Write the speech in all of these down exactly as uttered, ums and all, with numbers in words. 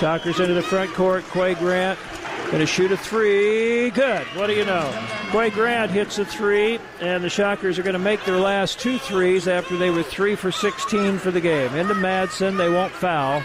Shockers into the front court. Quay Grant going to shoot a three. Good. What do you know? Quay Grant hits a three, and the Shockers are going to make their last two threes after they were three for sixteen for the game. Into Madsen. They won't foul.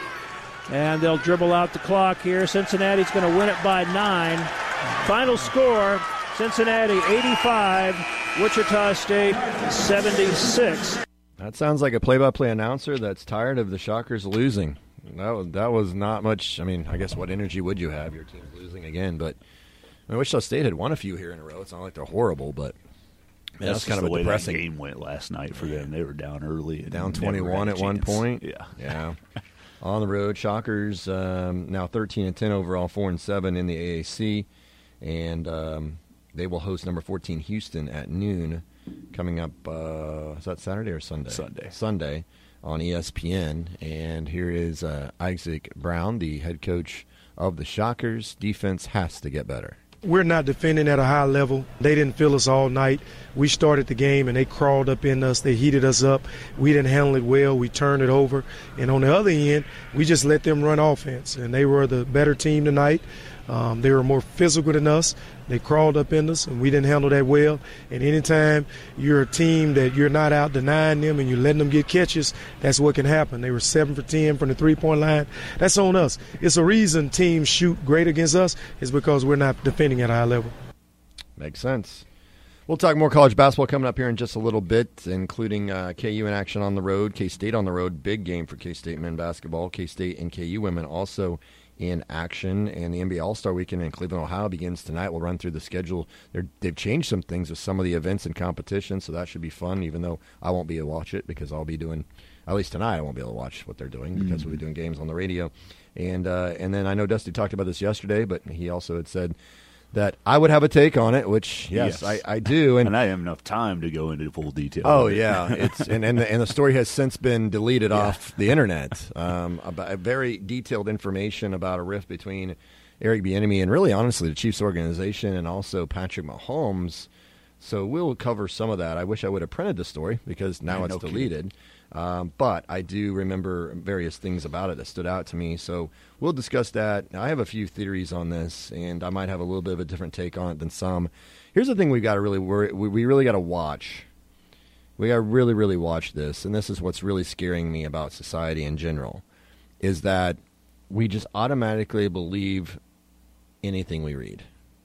And they'll dribble out the clock here. Cincinnati's going to win it by nine. Final score, Cincinnati eighty-five, Wichita State seventy-six. That sounds like a play-by-play announcer that's tired of the Shockers losing. That was, that was not much. I mean, I guess what energy would you have? Your team's losing again. But I mean, Wichita State had won a few here in a row. It's not like they're horrible, but man, that's, that's kind of a depressing way that game went last night for them. They were down early. And down twenty-one at one point. Yeah. Yeah. On the road, Shockers um, now thirteen and ten overall, four and seven in the A A C, and um, they will host number fourteen Houston at noon, coming up. Uh, is that Saturday or Sunday? Sunday. Sunday on E S P N. And here is uh, Isaac Brown, the head coach of the Shockers. Defense has to get better. We're not defending at a high level. They didn't feel us all night. We started the game, and they crawled up in us. They heated us up. We didn't handle it well. We turned it over. And on the other end, we just let them run offense. And they were the better team tonight. Um, they were more physical than us. They crawled up in us, and we didn't handle that well. And anytime you're a team that you're not out denying them and you're letting them get catches, that's what can happen. They were seven for ten from the three-point line. That's on us. It's a reason teams shoot great against us is because we're not defending at a high level. Makes sense. We'll talk more college basketball coming up here in just a little bit, including uh, K U in action on the road, K-State on the road. Big game for K-State men basketball. K-State and K U women also in action, and the N B A All-Star Weekend in Cleveland, Ohio begins tonight. We'll run through the schedule. They're, they've changed some things with some of the events and competitions, so that should be fun, even though I won't be able to watch it because I'll be doing, at least tonight, I won't be able to watch what they're doing because mm-hmm. we'll be doing games on the radio. And uh, and then I know Dusty talked about this yesterday, but he also had said that I would have a take on it, which, yes, yes. I, I do. And, and I have enough time to go into full detail. Oh, yeah. it's and, and, the, and the story has since been deleted yeah. off the Internet. Um, about very detailed information about a rift between Eric Bieniemy and really, honestly, the Chiefs organization and also Patrick Mahomes. So we'll cover some of that. I wish I would have printed the story because now Man, it's no deleted. Um, but I do remember various things about it that stood out to me. So we'll discuss that. Now, I have a few theories on this, and I might have a little bit of a different take on it than some. Here's the thing we've got to really worry. We, we really got to watch. We got to really, really watch this. And this is what's really scaring me about society in general, is that we just automatically believe anything we read.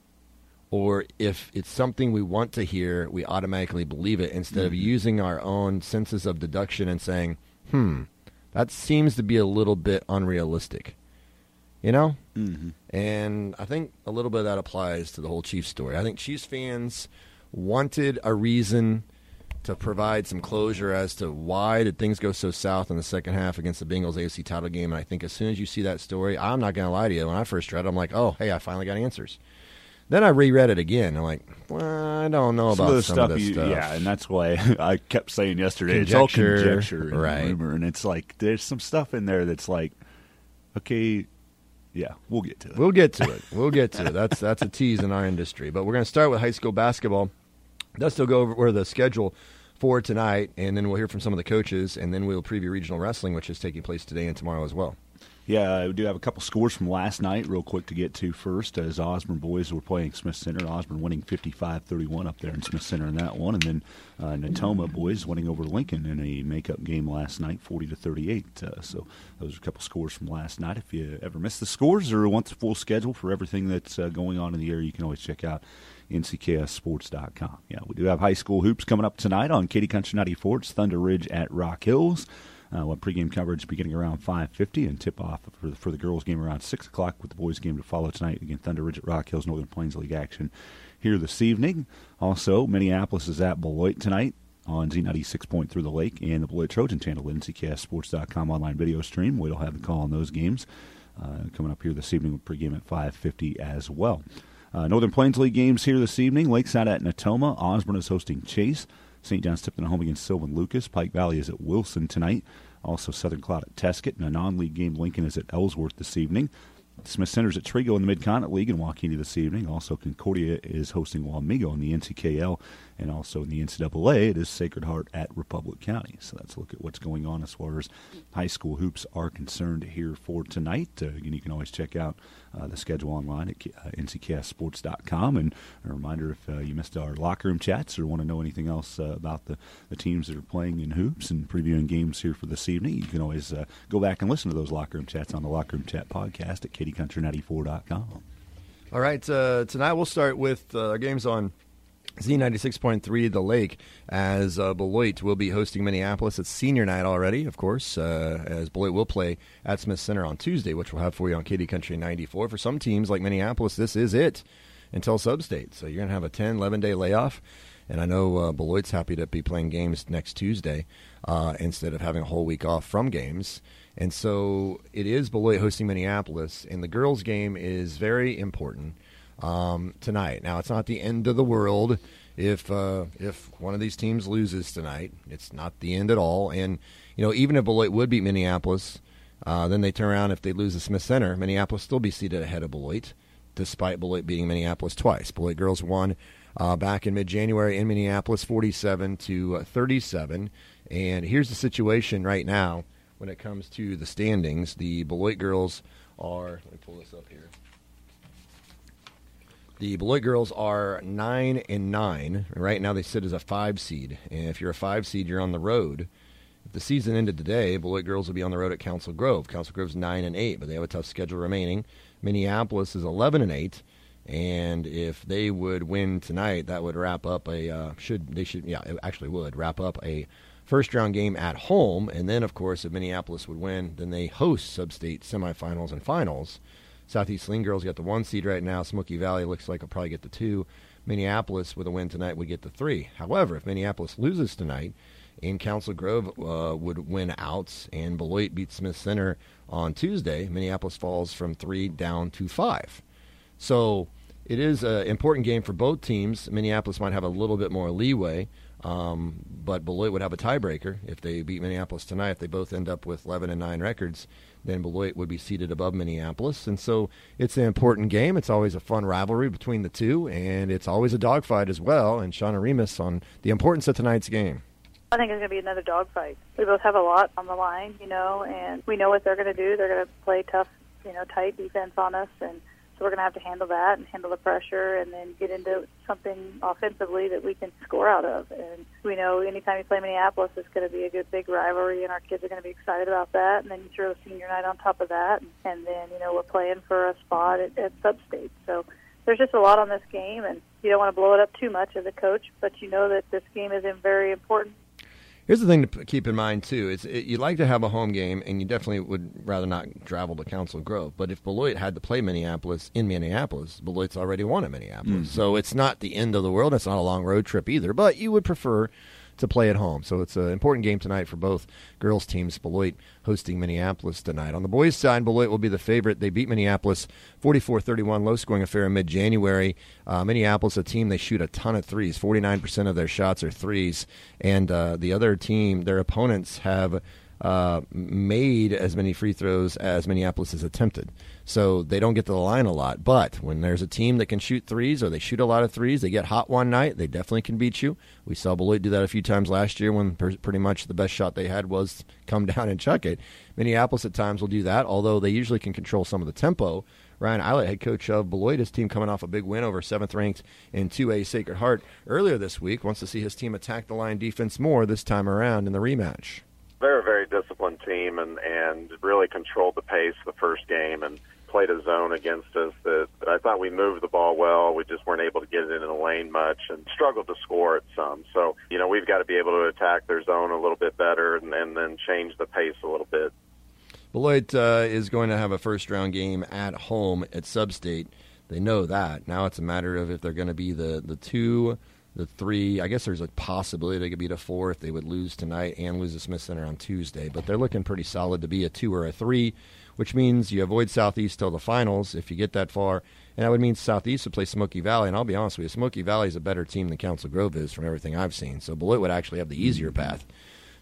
Or if it's something we want to hear, we automatically believe it instead mm-hmm. of using our own senses of deduction and saying, hmm, that seems to be a little bit unrealistic. You know? Mm-hmm. And I think a little bit of that applies to the whole Chiefs story. I think Chiefs fans wanted a reason to provide some closure as to why did things go so south in the second half against the Bengals A F C title game. And I think as soon as you see that story, I'm not going to lie to you. When I first read it, I'm like, oh, hey, I finally got answers. Then I reread it again. I'm like, well, I don't know some about of the some stuff of this you, stuff. Yeah, and that's why I kept saying yesterday, conjecture, it's all conjecture and right. rumor. And it's like, there's some stuff in there that's like, okay, yeah, we'll get to it. We'll get to it. We'll get to it. That's that's a tease in our industry. But we're going to start with high school basketball. Let's still go over the schedule for tonight, and then we'll hear from some of the coaches, and then we'll preview regional wrestling, which is taking place today and tomorrow as well. Yeah, we do have a couple scores from last night real quick to get to first. As Osborne boys were playing Smith Center, Osborne winning fifty-five thirty-one up there in Smith Center in that one. And then uh, Natoma boys winning over Lincoln in a makeup game last night, forty to thirty-eight. Uh, so those are a couple scores from last night. If you ever missed the scores or want the full schedule for everything that's uh, going on in the area, you can always check out N C K S sports dot com. Yeah, we do have high school hoops coming up tonight on Katy Country ninety-four. It's Thunder Ridge at Rock Hills. Uh, well, pregame coverage beginning around five fifty and tip-off for the, for the girls' game around six o'clock with the boys' game to follow tonight. Again, Thunder Ridge at Rock Hills, Northern Plains League action here this evening. Also, Minneapolis is at Beloit tonight on Z ninety-six point three The Lake and the Beloit Trojan channel at N C K S sports dot com online video stream. We'll have the call on those games uh, coming up here this evening with pregame at five fifty as well. Uh, Northern Plains League games here this evening. Lakeside at Natoma. Osborne is hosting Chase. Saint John's tipping at home against Sylvan Lucas. Pike Valley is at Wilson tonight. Also Southern Cloud at Tesket. And a non-league game, Lincoln is at Ellsworth this evening. Smith Center's at Trigo in the Mid-Continent League in Waukene this evening. Also, Concordia is hosting Wamego in the N C K L, and also in the N C double A, it is Sacred Heart at Republic County. So that's a look at what's going on as far as high school hoops are concerned here for tonight. Uh, and you can always check out uh, the schedule online at uh, N C K S sports dot com. And a reminder, if uh, you missed our locker room chats or want to know anything else uh, about the, the teams that are playing in hoops and previewing games here for this evening, you can always uh, go back and listen to those locker room chats on the Locker Room Chat podcast at Katy Country ninety-four dot com. All right, uh, tonight we'll start with uh, our games on Z ninety-six point three The Lake, as uh, Beloit will be hosting Minneapolis. It's senior night already, of course, uh, as Beloit will play at Smith Center on Tuesday, which we'll have for you on Katy Country ninety-four. For some teams like Minneapolis, this is it until Sub-State. So you're going to have a ten, eleven-day layoff. And I know uh, Beloit's happy to be playing games next Tuesday uh, instead of having a whole week off from games. And so it is Beloit hosting Minneapolis, and the girls' game is very important um, tonight. Now, it's not the end of the world if uh, if one of these teams loses tonight. It's not the end at all. And, you know, even if Beloit would beat Minneapolis, uh, then they turn around, if they lose to Smith Center, Minneapolis still be seated ahead of Beloit, despite Beloit beating Minneapolis twice. Beloit girls won uh, back in mid-January in Minneapolis, forty-seven to thirty-seven. And here's the situation right now. When it comes to the standings, the Beloit girls are, let me pull this up here. The Beloit girls are nine and nine. Right now they sit as a five seed. And if you're a five seed, you're on the road. If the season ended today, Beloit girls will be on the road at Council Grove. Council Grove's nine and eight, but they have a tough schedule remaining. Minneapolis is eleven and eight. And if they would win tonight, that would wrap up a, uh, should, they should, yeah, it actually would wrap up a first-round game at home, and then, of course, if Minneapolis would win, then they host sub-state semifinals and finals. Southeast Lane girls get the one seed right now. Smoky Valley looks like will probably get the two. Minneapolis, with a win tonight, would get the three. However, if Minneapolis loses tonight, and Council Grove uh, would win out, and Beloit beats Smith Center on Tuesday, Minneapolis falls from three down to five. So it is an important game for both teams. Minneapolis might have a little bit more leeway. Um, but Beloit would have a tiebreaker if they beat Minneapolis tonight. If they both end up with eleven and nine records, then Beloit would be seated above Minneapolis. And so it's an important game. It's always a fun rivalry between the two, and it's always a dogfight as well. And Shauna Remus on the importance of tonight's game. I think it's going to be another dogfight. We both have a lot on the line, you know, and we know what they're going to do. They're going to play tough, you know, tight defense on us, and so we're going to have to handle that and handle the pressure and then get into something offensively that we can score out of. And we know anytime you play Minneapolis, it's going to be a good big rivalry, and our kids are going to be excited about that. And then you throw senior night on top of that, and then, you know, we're playing for a spot at, at Sub-State. So there's just a lot on this game, and you don't want to blow it up too much as a coach, but you know that this game is very important. Here's the thing to keep in mind, too. It's, it, you'd like to have a home game, and you definitely would rather not travel to Council Grove. But if Beloit had to play Minneapolis in Minneapolis, Beloit's already won at Minneapolis. Mm-hmm. So it's not the end of the world. It's not a long road trip either. But you would prefer to play at home. So it's an important game tonight for both girls' teams. Beloit hosting Minneapolis tonight. On the boys' side, Beloit will be the favorite. They beat Minneapolis forty-four thirty-one, low-scoring affair in mid-January. Uh, Minneapolis, a team, they shoot a ton of threes. forty-nine percent of their shots are threes. And uh, the other team, their opponents, have uh, made as many free throws as Minneapolis has attempted. So they don't get to the line a lot. But when there's a team that can shoot threes, or they shoot a lot of threes, they get hot one night, they definitely can beat you. We saw Beloit do that a few times last year when per- pretty much the best shot they had was come down and chuck it. Minneapolis at times will do that, although they usually can control some of the tempo. Ryan Eilert, head coach of Beloit, his team coming off a big win over seventh-ranked in two A Sacred Heart earlier this week, wants to see his team attack the line defense more this time around in the rematch. They're a very disciplined team and, and really controlled the pace the first game and played a zone against us that, that I thought we moved the ball well. We just weren't able to get it in the lane much and struggled to score it some. So, you know, we've got to be able to attack their zone a little bit better and, and then change the pace a little bit. Beloit uh, is going to have a first-round game at home at Sub-State. They know that. Now it's a matter of if they're going to be the, the two, the three. I guess there's a possibility they could be the four if they would lose tonight and lose to Smith Center on Tuesday. But they're looking pretty solid to be a two or a three, which means you avoid Southeast till the finals if you get that far. And that would mean Southeast would play Smoky Valley. And I'll be honest with you, Smoky Valley is a better team than Council Grove is from everything I've seen. So Beloit would actually have the easier path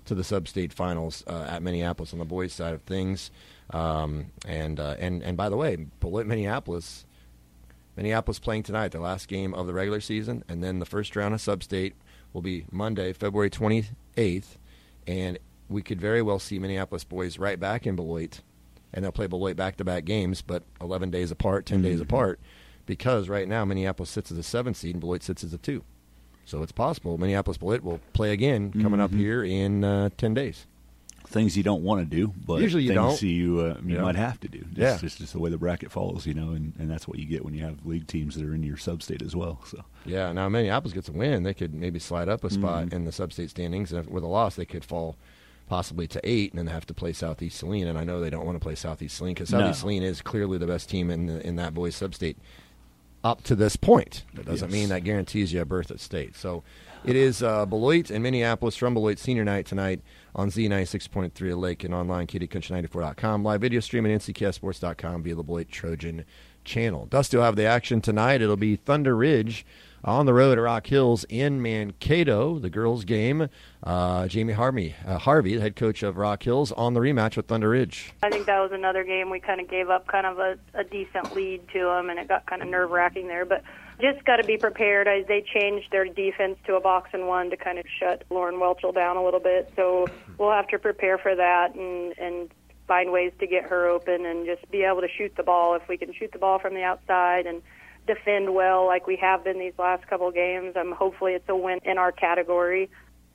to the sub-state finals uh, at Minneapolis on the boys' side of things. Um, and, uh, and and by the way, Beloit, Minneapolis, Minneapolis playing tonight, the last game of the regular season, and then the first round of sub-state will be Monday, February twenty-eighth, and we could very well see Minneapolis boys right back in Beloit, and they'll play Beloit back-to-back games, but eleven days apart, ten mm-hmm. days apart, because right now Minneapolis sits as a seven seed and Beloit sits as a two. So it's possible Minneapolis-Beloit will play again coming mm-hmm. up here in uh, ten days. Things you don't want to do, but usually you things don't. you, uh, you yeah. might have to do. Just, yeah. It's just the way the bracket falls, you know, and, and that's what you get when you have league teams that are in your sub-state as well. So yeah, now Minneapolis gets a win. They could maybe slide up a spot mm-hmm. in the sub-state standings, and if, with a loss they could fall possibly to eight and then have to play Southeast Saline. And I know they don't want to play Southeast Saline because Southeast no. Saline is clearly the best team in the, in that boys sub-state up to this point. That doesn't yes. mean that guarantees you a berth at state. So it is uh, Beloit and Minneapolis from Beloit Senior Night tonight on Z ninety-six point three Lake and online, K D Country ninety-four dot com. Live video stream at N C K S sports dot com via the Beloit Trojan channel. Dusty will have the action tonight. It'll be Thunder Ridge on the road at Rock Hills in Mankato, the girls' game. Uh, Jamie Harvey, uh, Harvey, the head coach of Rock Hills, on the rematch with Thunder Ridge. I think that was another game we kind of gave up kind of a, a decent lead to them, and it got kind of nerve-wracking there. But just got to be prepared as they changed their defense to a box and one to kind of shut Lauren Welchel down a little bit. So we'll have to prepare for that and, and find ways to get her open and just be able to shoot the ball. If we can shoot the ball from the outside and defend well like we have been these last couple of games, um, hopefully it's a win in our category.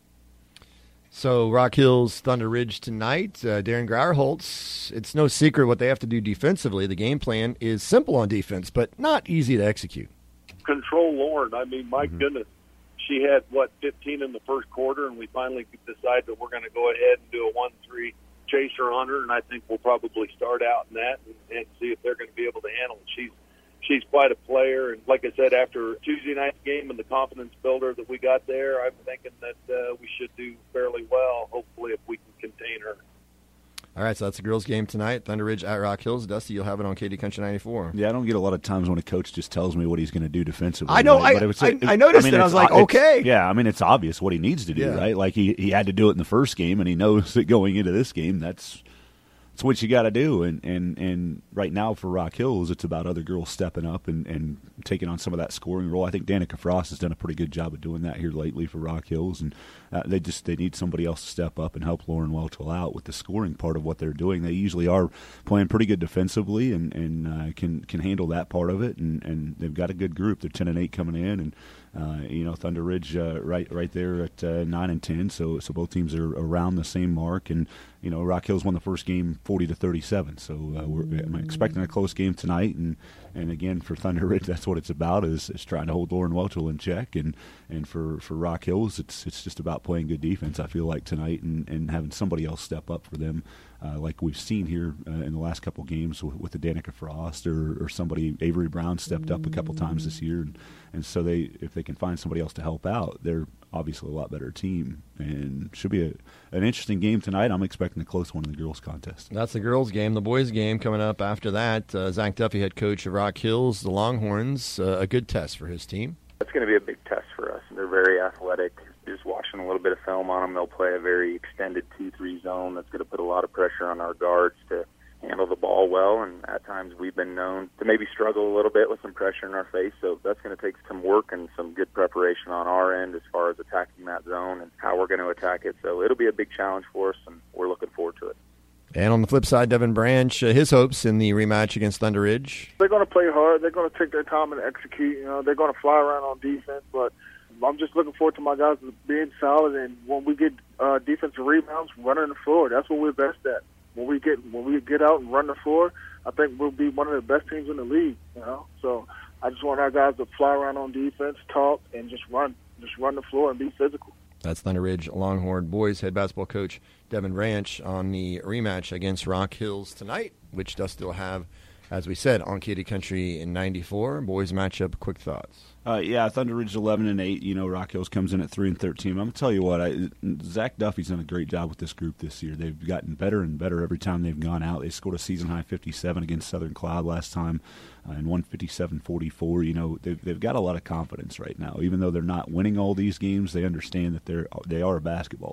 So Rock Hills, Thunder Ridge tonight. Uh, Darren Grauerholtz, it's no secret what they have to do defensively. The game plan is simple on defense, but not easy to execute. Control Lauren. I mean, my mm-hmm. goodness. She had, what, fifteen in the first quarter, and we finally decided that we're going to go ahead and do a one three chaser on her, and I think we'll probably start out in that and, and see if they're going to be able to handle it. She's She's quite a player, and like I said, after Tuesday night's game and the confidence builder that we got there, I'm thinking that uh, we should do fairly well, hopefully, if we can contain her. All right, so that's the girls' game tonight, Thunder Ridge at Rock Hills. Dusty, you'll have it on K D Country ninety-four. Yeah, I don't get a lot of times when a coach just tells me what he's going to do defensively. I know, right? I, but it was, I, it, I noticed I mean, it. I was like, okay. Yeah, I mean, it's obvious what he needs to do, yeah. right? Like, he, he had to do it in the first game, and he knows that going into this game, that's It's what you got to do, and, and and right now for Rock Hills, it's about other girls stepping up and, and taking on some of that scoring role. I think Danica Frost has done a pretty good job of doing that here lately for Rock Hills, and uh, they just they need somebody else to step up and help Lauren Welchel out with the scoring part of what they're doing. They usually are playing pretty good defensively and and uh, can can handle that part of it, and, and they've got a good group. They're ten and eight coming in, and uh, you know Thunder Ridge uh, right right there at uh, nine and ten. So so both teams are around the same mark, and you know Rock Hills won the first game forty to thirty-seven. So uh, we're I'm expecting a close game tonight, and and again for Thunder Ridge, that's what it's about is, is trying to hold Lauren Welchel in check, and and for, for Rock Hills, it's it's just about playing good defense. I feel like tonight, and, and having somebody else step up for them, uh, like we've seen here uh, in the last couple games with, with the Danica Frost or, or somebody. Avery Brown stepped up a couple times this year, and, and so they if they can find somebody else to help out, they're obviously a lot better team, and should be a, an interesting game tonight. I'm expecting a close one in the girls' contest. That's the girls' game. The boys' game coming up after that. Uh, Zach Duffy, head coach of Rock Hills, the Longhorns, uh, a good test for his team. It's going to be a big test for us. They're very athletic. Just watching a little bit of film on them, they'll play a very extended two three zone that's going to put a lot of pressure on our guards to handle the ball well, and at times we've been known to maybe struggle a little bit with some pressure in our face, so that's going to take some work and some good preparation on our end as far as attacking that zone and how we're going to attack it. So it'll be a big challenge for us, and we're looking forward to it. And on the flip side, Devin Branch, uh, his hopes in the rematch against Thunder Ridge. They're going to play hard. They're going to take their time and execute. You know, they're going to fly around on defense, but I'm just looking forward to my guys being solid, and when we get uh, defensive rebounds, running the floor, that's what we're best at. When we get when we get out and run the floor, I think we'll be one of the best teams in the league. You know, so I just want our guys to fly around on defense, talk, and just run, just run the floor and be physical. That's Thunder Ridge Longhorn boys head basketball coach Devin Branch on the rematch against Rock Hills tonight, which does still have, as we said, on K D Country in ninety-four. Boys matchup, quick thoughts. Uh, yeah, Thunder Ridge eleven and eight. You know, Rock Hills comes in at three and thirteen. I'm gonna tell you what, I, Zach Duffy's done a great job with this group this year. They've gotten better and better every time they've gone out. They scored a season high fifty-seven against Southern Cloud last time, uh, and won fifty-seven forty-four. You know, they've they've got a lot of confidence right now. Even though they're not winning all these games, they understand that they're they are a basketball team.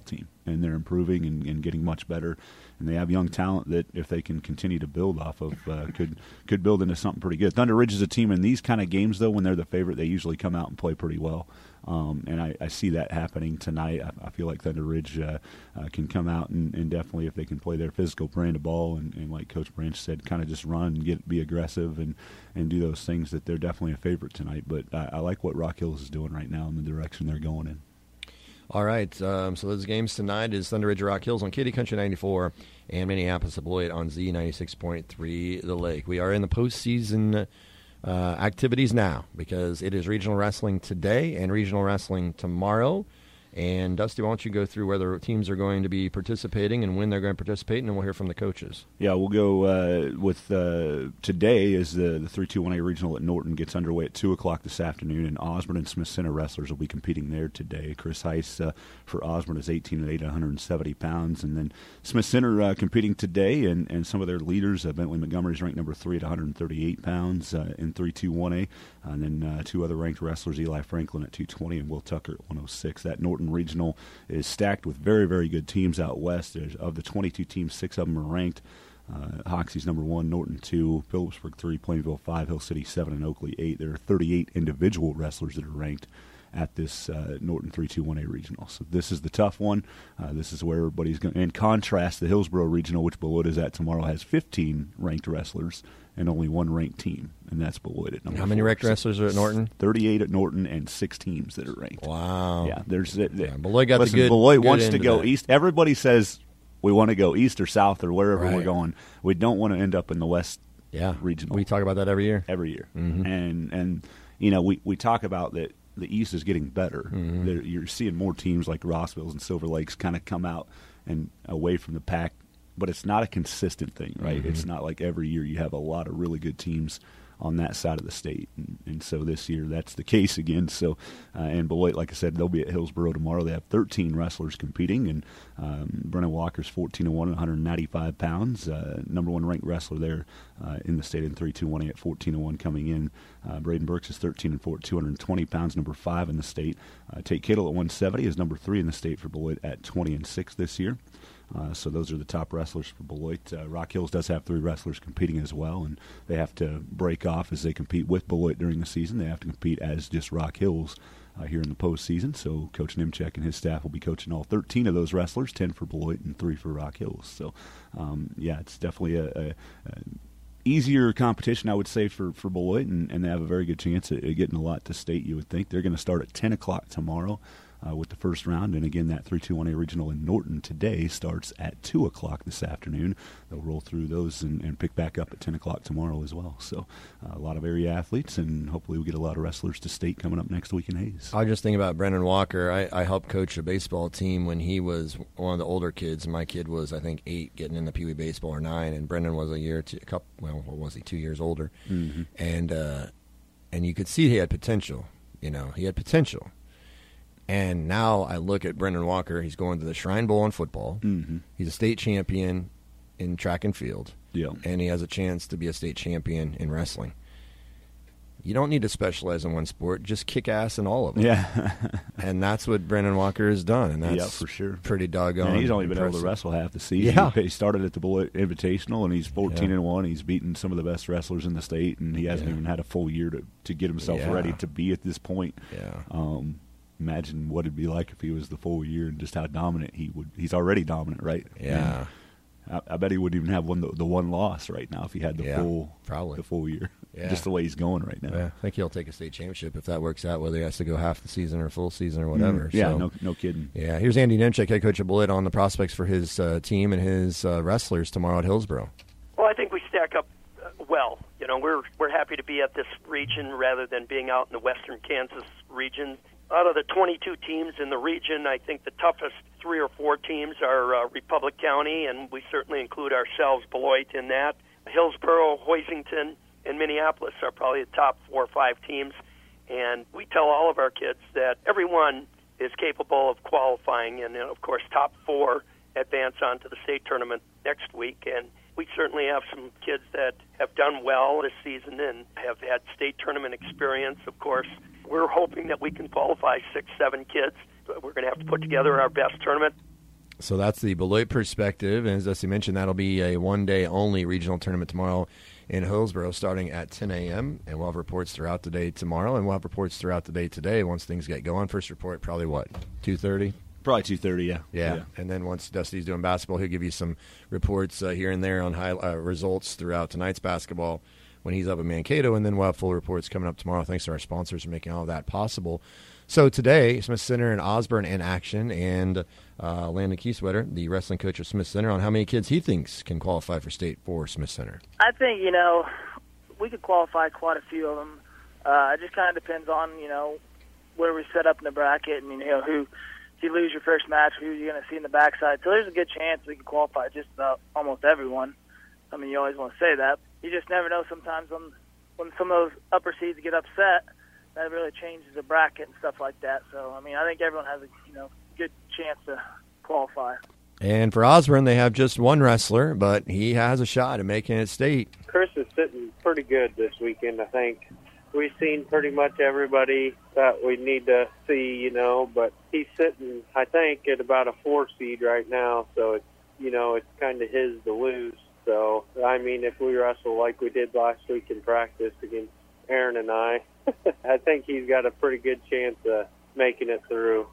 and they're improving and, and getting much better. And they have young talent that, if they can continue to build off of, uh, could could build into something pretty good. Thunder Ridge is a team in these kind of games, though, when they're the favorite, they usually come out and play pretty well. Um, and I, I see that happening tonight. I, I feel like Thunder Ridge uh, uh, can come out and, and definitely, if they can play their physical brand of ball and, and like Coach Branch said, kind of just run and get be aggressive and, and do those things, that they're definitely a favorite tonight. But I, I like what Rock Hills is doing right now and the direction they're going in. All right, um, so those games tonight is Thunder Ridge Rock Hills on Kitty Country ninety-four and Minneapolis Beloit on Z ninety-six point three The Lake. We are in the postseason uh, activities now because it is regional wrestling today and regional wrestling tomorrow. And, Dusty, why don't you go through where the teams are going to be participating and when they're going to participate, and then we'll hear from the coaches. Yeah, we'll go uh, with uh, today is the, the three two one A Regional at Norton gets underway at two o'clock this afternoon, and Osborne and Smith Center wrestlers will be competing there today. Chris Heiss uh, for Osborne is eighteen and eight, one hundred seventy pounds, and then Smith Center uh, competing today, and, and some of their leaders, uh, Bentley Montgomery is ranked number three at one hundred thirty-eight pounds uh, in three two one A, and then uh, two other ranked wrestlers, Eli Franklin at two twenty and Will Tucker at one oh six. That Norton Regional is stacked with very, very good teams out west. There's, of the twenty-two teams, six of them are ranked. Uh, Hoxie's number one, Norton two, Phillipsburg three, Plainville five, Hill City seven, and Oakley eight. There are thirty-eight individual wrestlers that are ranked at this uh, Norton three two one A Regional. So this is the tough one. Uh, this is where everybody's going. In contrast, the Hillsboro Regional, which Beloit is at tomorrow, has fifteen ranked wrestlers and only one ranked team, and that's Beloit at number How many four. ranked wrestlers are at Norton? thirty-eight at Norton and six teams that are ranked. Wow. Yeah, there's uh, yeah, Beloit got listen, the good. Beloit good wants to end go of that. east. Everybody says we want to go east or south or wherever Right. we're going. We don't want to end up in the west Yeah, regional. we talk about that every year. every year, Mhm. and and you know we we talk about that. The East is getting better. Mhm. There- You're seeing more teams like Rossville's and Silver Lakes kind of come out and away from the pack, but it's not a consistent thing, right? Mhm. It's not like every year you have a lot of really good teams on that side of the state, and, and so this year that's the case again. So, uh, and Beloit, like I said, they'll be at Hillsboro tomorrow. They have thirteen wrestlers competing, and um, Brennan Walker's fourteen and one, one hundred ninety-five pounds, uh, number one ranked wrestler there uh, in the state in three two one A at fourteen and one coming in. Uh, Braden Burks is thirteen and four, two hundred twenty pounds, number five in the state. Uh, Tate Kittle at one seventy is number three in the state for Beloit at twenty and six this year. Uh, so those are the top wrestlers for Beloit. Uh, Rock Hills does have three wrestlers competing as well, and they have to break off as they compete with Beloit during the season. They have to compete as just Rock Hills uh, here in the postseason. So Coach Nimchek and his staff will be coaching all thirteen of those wrestlers, ten for Beloit and three for Rock Hills. So, um, yeah, it's definitely a, a, a easier competition, I would say, for, for Beloit, and, and they have a very good chance at, at getting a lot to state, you would think. They're going to start at ten o'clock tomorrow. Uh, with the first round, and again, that three two one A Regional in Norton today starts at two o'clock this afternoon. They'll roll through those and, and pick back up at ten o'clock tomorrow as well. So uh, a lot of area athletes, and hopefully we get a lot of wrestlers to state coming up next week in Hayes. I was just thinking about Brendan Walker. I, I helped coach a baseball team when he was one of the older kids. My kid was, I think, eight, getting into Pee Wee baseball, or nine, and Brendan was a year, two, a couple. Well, what was he? Two years older, Mm-hmm. and uh, and you could see he had potential. You know, he had potential. And now I look at Brendan Walker. He's going to the Shrine Bowl in football. Mm-hmm. He's a state champion in track and field. Yeah. And he has a chance to be a state champion in wrestling. You don't need to specialize in one sport. Just kick ass in all of them. Yeah. And that's what Brendan Walker has done. And that's yeah, for sure. pretty doggone And he's only been impressive. able to wrestle half the season. Yeah. He started at the Beloit Invitational, and he's fourteen Yeah. and one. He's beaten some of the best wrestlers in the state, and he hasn't Yeah. even had a full year to, to get himself Yeah. ready to be at this point. Yeah. Um, imagine what it'd be like if he was the full year and just how dominant he would. He's already dominant, right? Yeah. And I, I bet he wouldn't even have one the, the one loss right now if he had the Yeah, full probably. the full year. Yeah. Just the way he's going right now. Yeah, I think he'll take a state championship if that works out, whether he has to go half the season or full season or whatever. Mm, yeah, So, no, no kidding. Yeah, here's Andy Nemchek, head coach of Beloit, on the prospects for his uh, team and his uh, wrestlers tomorrow at Hillsboro. Well, I think we stack up uh, well. You know, we're we're happy to be at this region rather than being out in the western Kansas region. Out of the twenty-two teams in the region, I think the toughest three or four teams are uh, Republic County, and we certainly include ourselves, Beloit, in that. Hillsboro, Hoisington, and Minneapolis are probably the top four or five teams. And we tell all of our kids that everyone is capable of qualifying, and, of course, top four advance on to the state tournament next week. And we certainly have some kids that have done well this season and have had state tournament experience, of course. We're hoping that we can qualify six, seven kids. We're going to have to put together our best tournament. So that's the Beloit perspective. And as Dusty mentioned, that'll be a one-day only regional tournament tomorrow in Hillsboro starting at ten a.m. And we'll have reports throughout the day tomorrow, and we'll have reports throughout the day today once things get going. First report, probably what, two thirty? Probably two thirty, yeah. yeah. Yeah. And then once Dusty's doing basketball, he'll give you some reports uh, here and there on high, uh, results throughout tonight's basketball when he's up in Mankato. And then we'll have full reports coming up tomorrow. Thanks to our sponsors for making all of that possible. So today, Smith Center and Osborne in action, and uh, Landon Kieswetter, the wrestling coach of Smith Center, on how many kids he thinks can qualify for state for Smith Center. I think, you know, we could qualify quite a few of them. Uh, it just kind of depends on, you know, where we set up in the bracket and, you know, who, if you lose your first match, who you're going to see in the backside. So there's a good chance we can qualify just about almost everyone. I mean, you always want to say that. You just never know sometimes when, when some of those upper seeds get upset, that really changes the bracket and stuff like that. So, I mean, I think everyone has a, you know, good chance to qualify. And for Osborne, they have just one wrestler, but he has a shot at making it state. Chris is sitting pretty good this weekend, I think. We've seen pretty much everybody that we need to see, you know, but he's sitting, I think, at about a four seed right now. So, it's, you know, it's kind of his to lose. So, I mean, if we wrestle like we did last week in practice against Aaron and I, I think he's got a pretty good chance of making it through.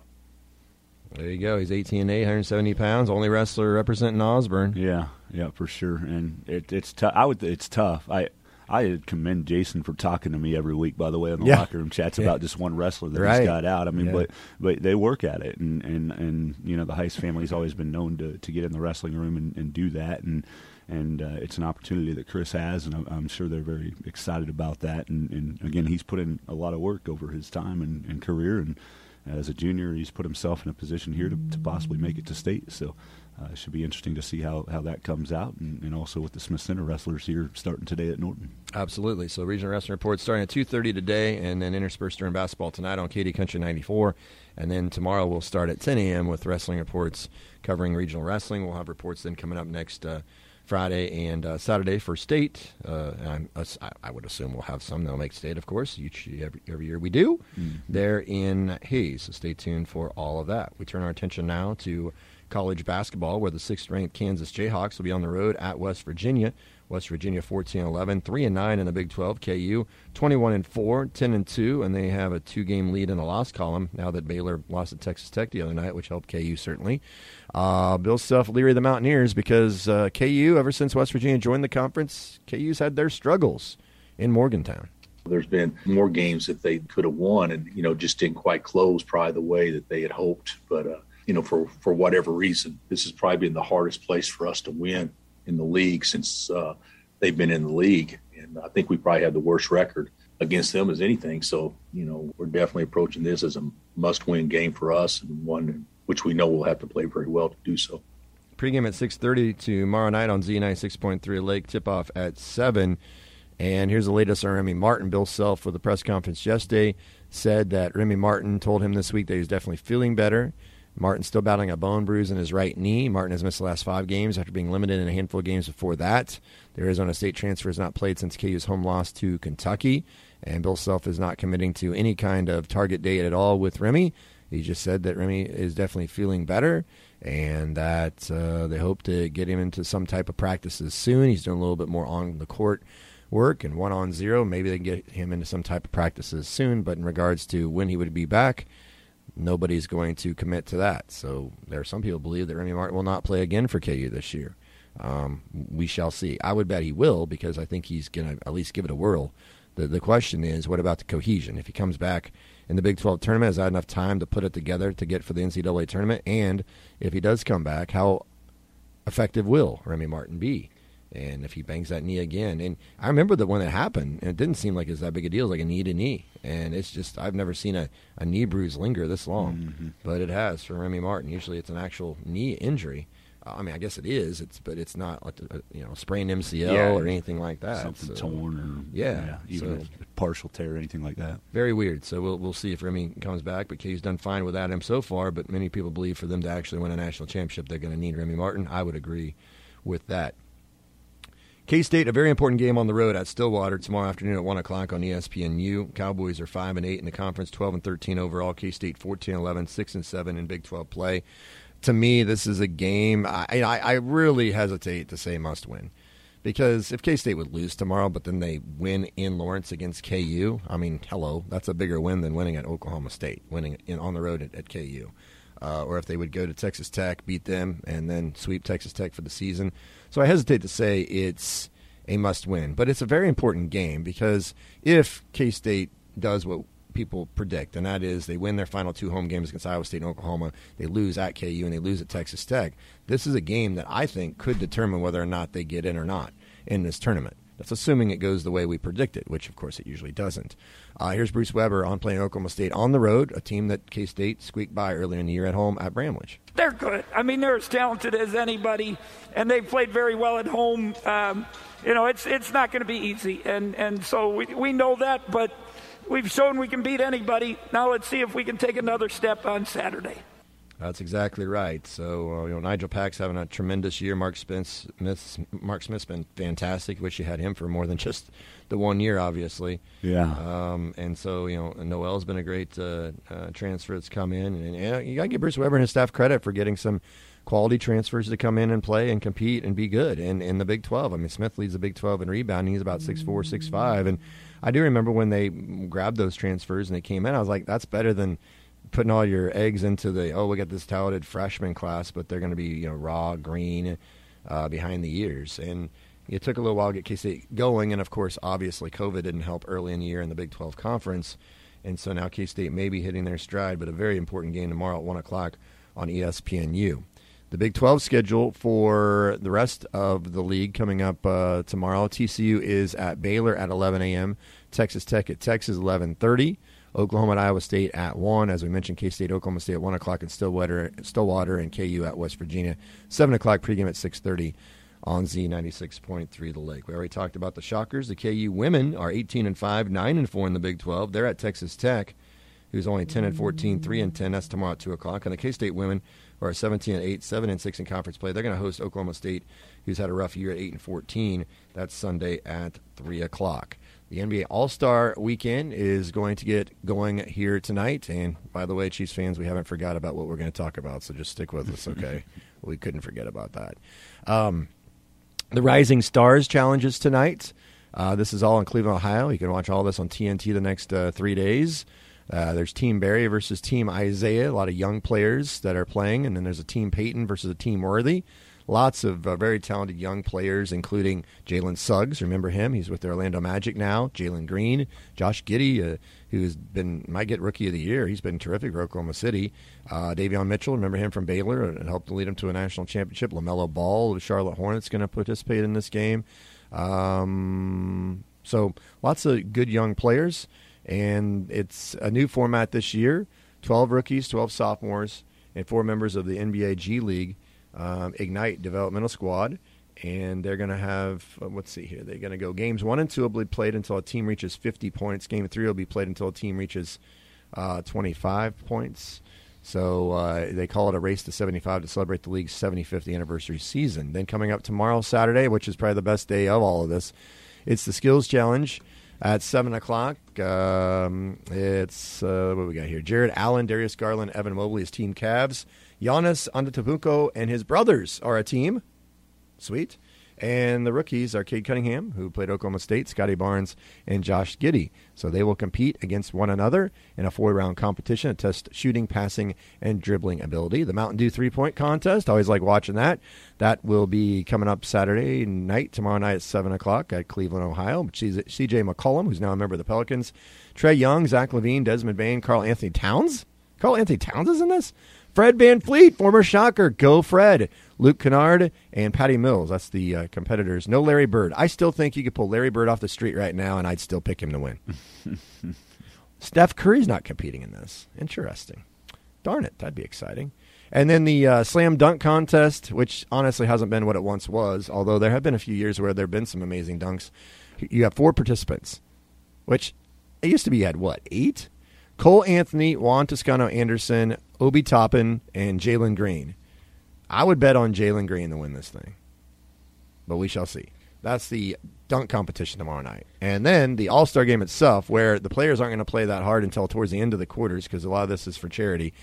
There you go. He's eighteen and eight, one hundred seventy pounds, only wrestler representing Osborne. Yeah, yeah, for sure. And it, it's tough. I would. It's tough. I I commend Jason for talking to me every week. By the way, in the yeah. locker room chats yeah. about just one wrestler that right. he's got out. I mean, yeah. but but they work at it, and and and you know the Heist family's always been known to to get in the wrestling room and, and do that, and. And uh, it's an opportunity that Chris has, and I'm, I'm sure they're very excited about that. And, and again, he's put in a lot of work over his time and, and career, and as a junior, he's put himself in a position here to, to possibly make it to state. So uh, it should be interesting to see how, how that comes out, and, and also with the Smith Center wrestlers here starting today at Norton. Absolutely. So regional wrestling reports starting at two thirty today, and then interspersed during basketball tonight on K D Country ninety-four. And then tomorrow we'll start at ten a.m. with wrestling reports covering regional wrestling. We'll have reports then coming up next uh, Friday and uh, Saturday for state. Uh, and I'm, I would assume we'll have some that'll make state, of course. Each, every, every year we do. Mm-hmm. They're in Hayes, so stay tuned for all of that. We turn our attention now to college basketball, where the sixth-ranked Kansas Jayhawks will be on the road at West Virginia. West Virginia fourteen and eleven, three and nine in the Big twelve. K U twenty-one and four, ten and two, and they have a two-game lead in the loss column now that Baylor lost to Texas Tech the other night, which helped K U certainly. Uh, Bill Self leery of the Mountaineers because uh, K U, ever since West Virginia joined the conference, K U's had their struggles in Morgantown. There's been more games that they could have won, and you know just didn't quite close probably the way that they had hoped. But uh, you know, for for whatever reason, this has probably been the hardest place for us to win in the league since uh, they've been in the league. And I think we probably had the worst record against them as anything. So, you know, we're definitely approaching this as a must-win game for us, and one which we know we'll have to play very well to do so. Pregame at six thirty tomorrow night on Z ninety-six point three Lake. Tip-off at seven. And here's the latest on Remy Martin. Bill Self, for the press conference yesterday, said that Remy Martin told him this week that he's definitely feeling better. Martin's still battling a bone bruise in his right knee. Martin has missed the last five games after being limited in a handful of games before that. The Arizona State transfer has not played since K U's home loss to Kentucky. And Bill Self is not committing to any kind of target date at all with Remy. He just said that Remy is definitely feeling better and that uh, they hope to get him into some type of practices soon. He's doing a little bit more on the court work and one on zero. Maybe they can get him into some type of practices soon. But in regards to when he would be back, nobody's going to commit to that. So there are some people who believe that Remy Martin will not play again for K U this year. Um, we shall see. I would bet he will because I think he's going to at least give it a whirl. The the question is, what about the cohesion? If he comes back in the Big twelve tournament, has that enough time to put it together to get for the N C double A tournament? And if he does come back, how effective will Remy Martin be? And if he bangs that knee again, and I remember that when it happened, and it didn't seem like it was that big a deal, it was like a knee to knee. And it's just, I've never seen a, a knee bruise linger this long, mm-hmm. but it has for Remy Martin. Usually it's an actual knee injury. Uh, I mean, I guess it is, It's but it's not like a, you know, sprained M C L yeah, or anything like that. Something so, torn or yeah, yeah even so, a partial tear or anything like that. Very weird. So we'll we'll see if Remy comes back. But K U's done fine without him so far. But many people believe for them to actually win a national championship, they're going to need Remy Martin. I would agree with that. K-State, a very important game on the road at Stillwater tomorrow afternoon at one o'clock on E S P N U. Cowboys are five and eight in the conference, twelve and thirteen overall. K-State fourteen and eleven, six and seven in Big twelve play. to me, this is a game I, I, I really hesitate to say must win. Because if K-State would lose tomorrow, but then they win in Lawrence against K U, I mean, hello, that's a bigger win than winning at Oklahoma State, winning in, on the road at, at K U. Uh, or if they would go to Texas Tech, beat them, and then sweep Texas Tech for the season. So I hesitate to say it's a must-win. But it's a very important game because if K-State does what people predict, and that is they win their final two home games against Iowa State and Oklahoma, they lose at K U, and they lose at Texas Tech, this is a game that I think could determine whether or not they get in or not in this tournament. That's assuming it goes the way we predicted, which, of course, it usually doesn't. Uh, here's Bruce Weber on playing Oklahoma State on the road, a team that K-State squeaked by earlier in the year at home at Bramlage. They're good. I mean, they're as talented as anybody, and they've played very well at home. Um, you know, it's it's not going to be easy, and, and so we, we know that, but we've shown we can beat anybody. Now let's see if we can take another step on Saturday. That's exactly right. So, uh, you know, Nigel Pack's having a tremendous year. Mark Smith, Mark Smith's been fantastic. Wish you had him for more than just the one year, obviously. Yeah. Um, and so, you know, Noel's been a great uh, uh, transfer that's come in. And, and you got to give Bruce Weber and his staff credit for getting some quality transfers to come in and play and compete and be good in, in the Big twelve. I mean, Smith leads the Big twelve in rebounding. He's about six four, six five. And I do remember when they grabbed those transfers and they came in, I was like, that's better than putting all your eggs into the, oh, we got this talented freshman class, but they're going to be, you know, raw, green, uh, behind the ears. And it took a little while to get K-State going, and, of course, obviously COVID didn't help early in the year in the Big twelve Conference. And so now K-State may be hitting their stride, but a very important game tomorrow at one o'clock on E S P N U. The Big twelve schedule for the rest of the league coming up uh, tomorrow. T C U is at Baylor at eleven a.m., Texas Tech at Texas eleven thirty, Oklahoma at Iowa State at one. As we mentioned, K-State, Oklahoma State at one o'clock, and Stillwater, Stillwater and K U at West Virginia. seven o'clock pregame at six thirty on Z ninety-six point three The Lake. We already talked about the Shockers. The K U women are eighteen and five, nine and four in the Big twelve. They're at Texas Tech, who's only ten and fourteen, three and ten. That's tomorrow at two o'clock. And the K-State women are seventeen and eight, seven and six in conference play. They're going to host Oklahoma State, who's had a rough year at eight and fourteen. That's Sunday at three o'clock. The N B A All-Star Weekend is going to get going here tonight. And, by the way, Chiefs fans, we haven't forgot about what we're going to talk about, so just stick with us, okay? We couldn't forget about that. Um, the Rising Stars challenges tonight. Uh, this is all in Cleveland, Ohio. You can watch all this on T N T the next uh, three days. Uh, there's Team Barry versus Team Isaiah, a lot of young players that are playing. And then there's a Team Peyton versus a Team Worthy. Lots of uh, very talented young players, including Jalen Suggs. Remember him? He's with the Orlando Magic now. Jalen Green, Josh Giddey, uh, who's been might get Rookie of the Year. He's been terrific for Oklahoma City. Uh, Davion Mitchell, remember him from Baylor, and helped lead him to a national championship. LaMelo Ball, the Charlotte Hornets, going to participate in this game. Um, so lots of good young players, and it's a new format this year. twelve rookies, twelve sophomores, and four members of the N B A G League Um, Ignite developmental squad, and they're going to have, uh, let's see here, they're going to go games one and two will be played until a team reaches fifty points. Game three will be played until a team reaches uh, twenty-five points. So uh, they call it a race to seventy-five to celebrate the league's seventy-fifth anniversary season. Then coming up tomorrow, Saturday, which is probably the best day of all of this, it's the Skills Challenge at seven o'clock. Um, it's, uh, what we got here? Jared Allen, Darius Garland, Evan Mobley is Team Cavs. Giannis Antetokounmpo and his brothers are a team. Sweet. And the rookies are Cade Cunningham, who played Oklahoma State, Scotty Barnes, and Josh Giddey. So they will compete against one another in a four-round competition to test shooting, passing, and dribbling ability. The Mountain Dew three-point contest, always like watching that. That will be coming up Saturday night, tomorrow night at seven o'clock at Cleveland, Ohio. C J McCollum, who's now a member of the Pelicans. Trey Young, Zach LaVine, Desmond Bain, Karl Anthony Towns. Karl Anthony Towns is in this? Fred VanVleet, former Shocker. Go Fred. Luke Kennard and Patty Mills. That's the uh, competitors. No Larry Bird. I still think you could pull Larry Bird off the street right now, and I'd still pick him to win. Steph Curry's not competing in this. Interesting. Darn it. That'd be exciting. And then the uh, slam dunk contest, which honestly hasn't been what it once was, although there have been a few years where there have been some amazing dunks. You have four participants, which it used to be you had, what, eight? Cole Anthony, Juan Toscano Anderson, Obi Toppin, and Jalen Green. I would bet on Jalen Green to win this thing, but we shall see. That's the dunk competition tomorrow night. And then the All-Star game itself, where the players aren't going to play that hard until towards the end of the quarters because a lot of this is for charity.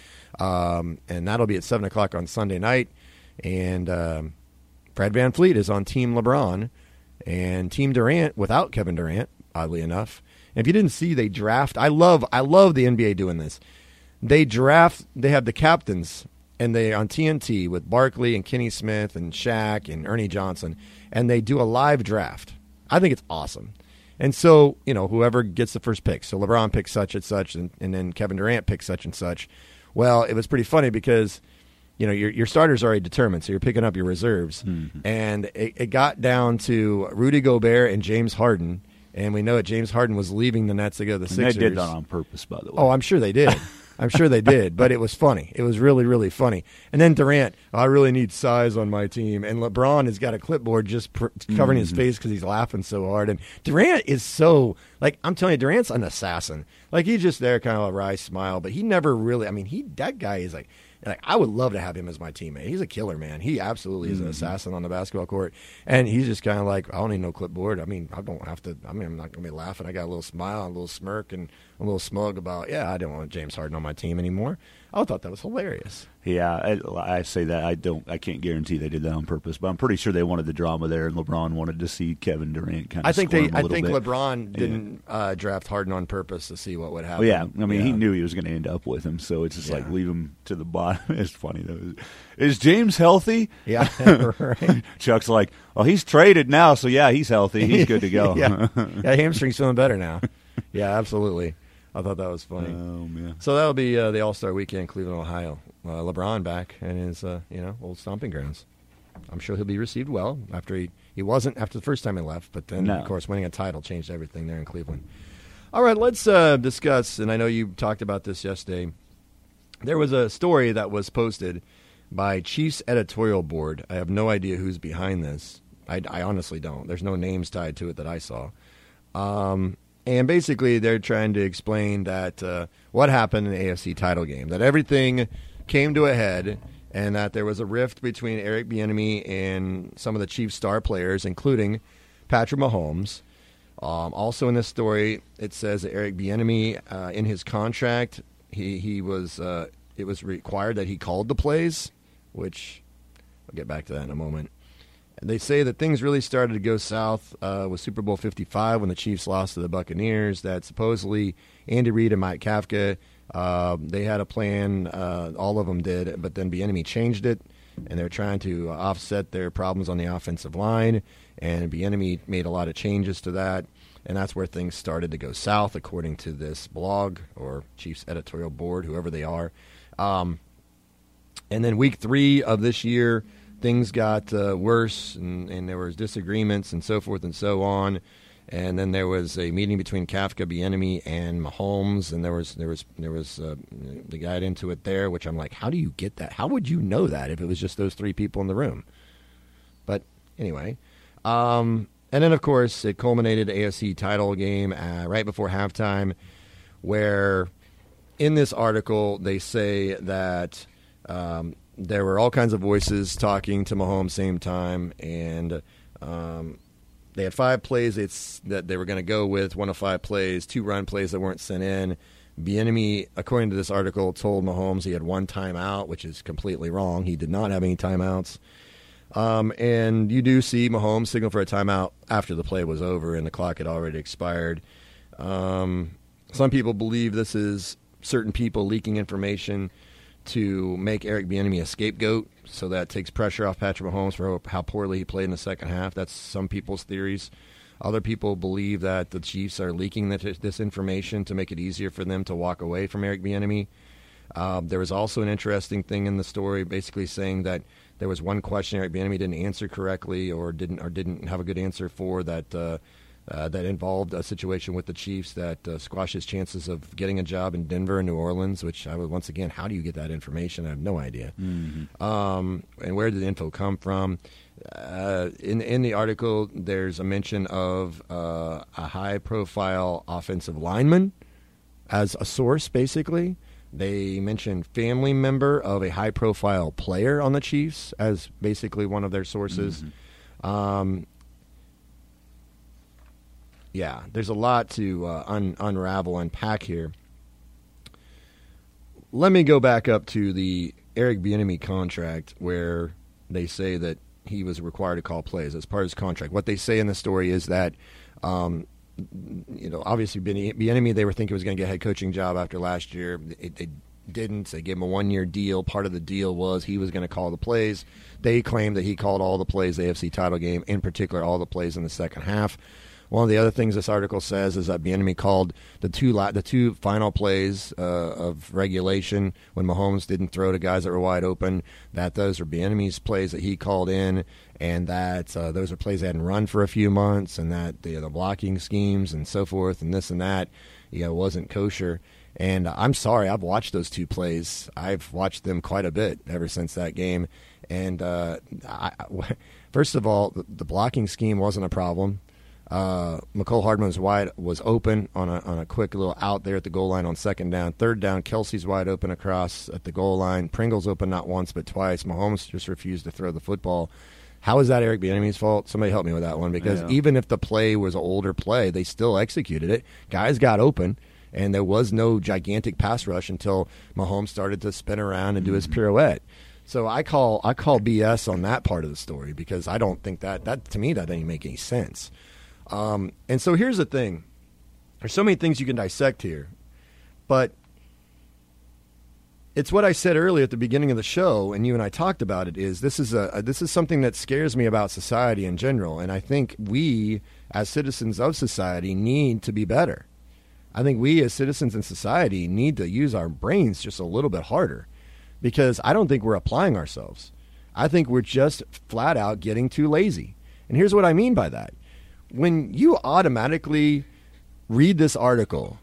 Um, and that'll be at seven o'clock on Sunday night. And um, Fred VanVleet is on Team LeBron and Team Durant without Kevin Durant, oddly enough. And if you didn't see, they draft. I love I love the N B A doing this. They draft, they have the captains, and they on T N T with Barkley and Kenny Smith and Shaq and Ernie Johnson, and they do a live draft. I think it's awesome. And so, you know, whoever gets the first pick. So LeBron picks such and such, and, and then Kevin Durant picks such and such. Well, it was pretty funny because, you know, your your starters are already determined, so you're picking up your reserves. Mm-hmm. And it, it got down to Rudy Gobert and James Harden, and we know that James Harden was leaving the Nets to go to the and Sixers. They did that on purpose, by the way. Oh, I'm sure they did. I'm sure they did, but it was funny. It was really, really funny. And then Durant, oh, I really need size on my team. And LeBron has got a clipboard just pr- covering mm-hmm. his face because he's laughing so hard. And Durant is so, like, I'm telling you, Durant's an assassin. Like, he's just there, kind of a wry smile, but he never really, I mean, he that guy is like, like, I would love to have him as my teammate. He's a killer, man. He absolutely is mm-hmm. an assassin on the basketball court. And he's just kind of like, I don't need no clipboard. I mean, I don't have to, I mean, I'm not going to be laughing. I got a little smile, a little smirk, and a little smug about, yeah, I don't want James Harden on my team anymore. I thought that was hilarious. Yeah, I, I say that. I don't. I can't guarantee they did that on purpose, but I'm pretty sure they wanted the drama there, and LeBron wanted to see Kevin Durant kind of. I think they. I think bit. LeBron didn't yeah. uh, draft Harden on purpose to see what would happen. Well, yeah, I mean, yeah. he knew he was going to end up with him, so it's just yeah. like leave him to the bottom. It's funny though. Is James healthy? Yeah, right. Chuck's like, well, he's traded now, so yeah, he's healthy. He's good to go. yeah, yeah, hamstring's feeling better now. Yeah, absolutely. I thought that was funny. Oh man! So that'll be uh, the All-Star Weekend, Cleveland, Ohio. Uh, LeBron back in his uh, you know old stomping grounds. I'm sure he'll be received well after he, he wasn't after the first time he left, but then no. of course winning a title changed everything there in Cleveland. All right, let's uh, discuss. And I know you talked about this yesterday. There was a story that was posted by Chiefs editorial board. I have no idea who's behind this. I, I honestly don't. There's no names tied to it that I saw. Um, And basically, they're trying to explain that uh, what happened in the A F C title game, that everything came to a head, and that there was a rift between Eric Bieniemy and some of the Chiefs' star players, including Patrick Mahomes. Um, also in this story, it says that Eric Bieniemy, uh, in his contract, he he was uh, it was required that he called the plays, which I'll get back to that in a moment. And they say that things really started to go south uh, with Super Bowl fifty-five when the Chiefs lost to the Buccaneers, that supposedly Andy Reid and Mike Kafka, uh, they had a plan, uh, all of them did, but then Bieniemy changed it, and they're trying to offset their problems on the offensive line, and Bieniemy made a lot of changes to that, and that's where things started to go south, according to this blog or Chiefs editorial board, whoever they are. Um, and then week three of this year, things got uh, worse, and, and there was disagreements and so forth and so on. And then there was a meeting between Kafka, Bieniemy, and Mahomes, and there was there was there was uh, they got into it there, which I'm like, how do you get that? How would you know that if it was just those three people in the room? But anyway, um, and then of course it culminated A F C title game uh, right before halftime, where in this article they say that. Um, There were all kinds of voices talking to Mahomes same time, and um, they had five plays it's, that they were going to go with, one of five plays, two run plays that weren't sent in. Bieniemy, according to this article, told Mahomes he had one timeout, which is completely wrong. He did not have any timeouts. Um, and you do see Mahomes signal for a timeout after the play was over and the clock had already expired. Um, some people believe this is certain people leaking information to make Eric Bieniemy a scapegoat, so that takes pressure off Patrick Mahomes for how poorly he played in the second half. That's some people's theories. Other people believe that the Chiefs are leaking this information to make it easier for them to walk away from Eric Bieniemy. Uh, there was also an interesting thing in the story, basically saying that there was one question Eric Bieniemy didn't answer correctly, or didn't or didn't have a good answer for that. Uh, Uh, that involved a situation with the Chiefs that uh, squashed his chances of getting a job in Denver and New Orleans, which I would, once again, how do you get that information? I have no idea. Mm-hmm. Um, and where did the info come from? Uh, in, in the article, there's a mention of uh, a high-profile offensive lineman as a source, basically. They mentioned family member of a high-profile player on the Chiefs as basically one of their sources. Mm-hmm. Um yeah, there's a lot to uh, un- unravel, unpack here. Let me go back up to the Eric Bieniemy contract where they say that he was required to call plays as part of his contract. What they say in the story is that, um, you know, obviously Bieniemy, they were thinking he was going to get a head coaching job after last year. It, they didn't. They gave him a one-year deal. Part of the deal was he was going to call the plays. They claimed that he called all the plays the A F C title game, in particular all the plays in the second half. One of the other things this article says is that Bieniemy called the two la- the two final plays uh, of regulation when Mahomes didn't throw to guys that were wide open, that those are Bieniemy's plays that he called in, and that uh, those are plays that hadn't run for a few months, and that the, the blocking schemes and so forth and this and that, you know, wasn't kosher. And I'm sorry, I've watched those two plays. I've watched them quite a bit ever since that game. And uh, I, first of all, the, the blocking scheme wasn't a problem. Uh, McCole Hardman was wide, was open on a on a quick little out there at the goal line on second down. Third down, Kelsey's wide open across at the goal line. Pringle's open not once but twice. Mahomes just refused to throw the football. How is that Eric Bieniemy's fault? Somebody help me with that one, because yeah. even if the play was an older play, they still executed it. Guys got open, and there was no gigantic pass rush until Mahomes started to spin around and do his pirouette. So I call I call B S on that part of the story, because I don't think that, that to me, that doesn't make any sense. Um, and so here's the thing. There's so many things you can dissect here, but it's what I said earlier at the beginning of the show, and you and I talked about it, is this is a, this is something that scares me about society in general, and I think we, as citizens of society, need to be better. I think we, as citizens in society, need to use our brains just a little bit harder, because I don't think we're applying ourselves. I think we're just flat out getting too lazy. And here's what I mean by that. When you automatically read this article,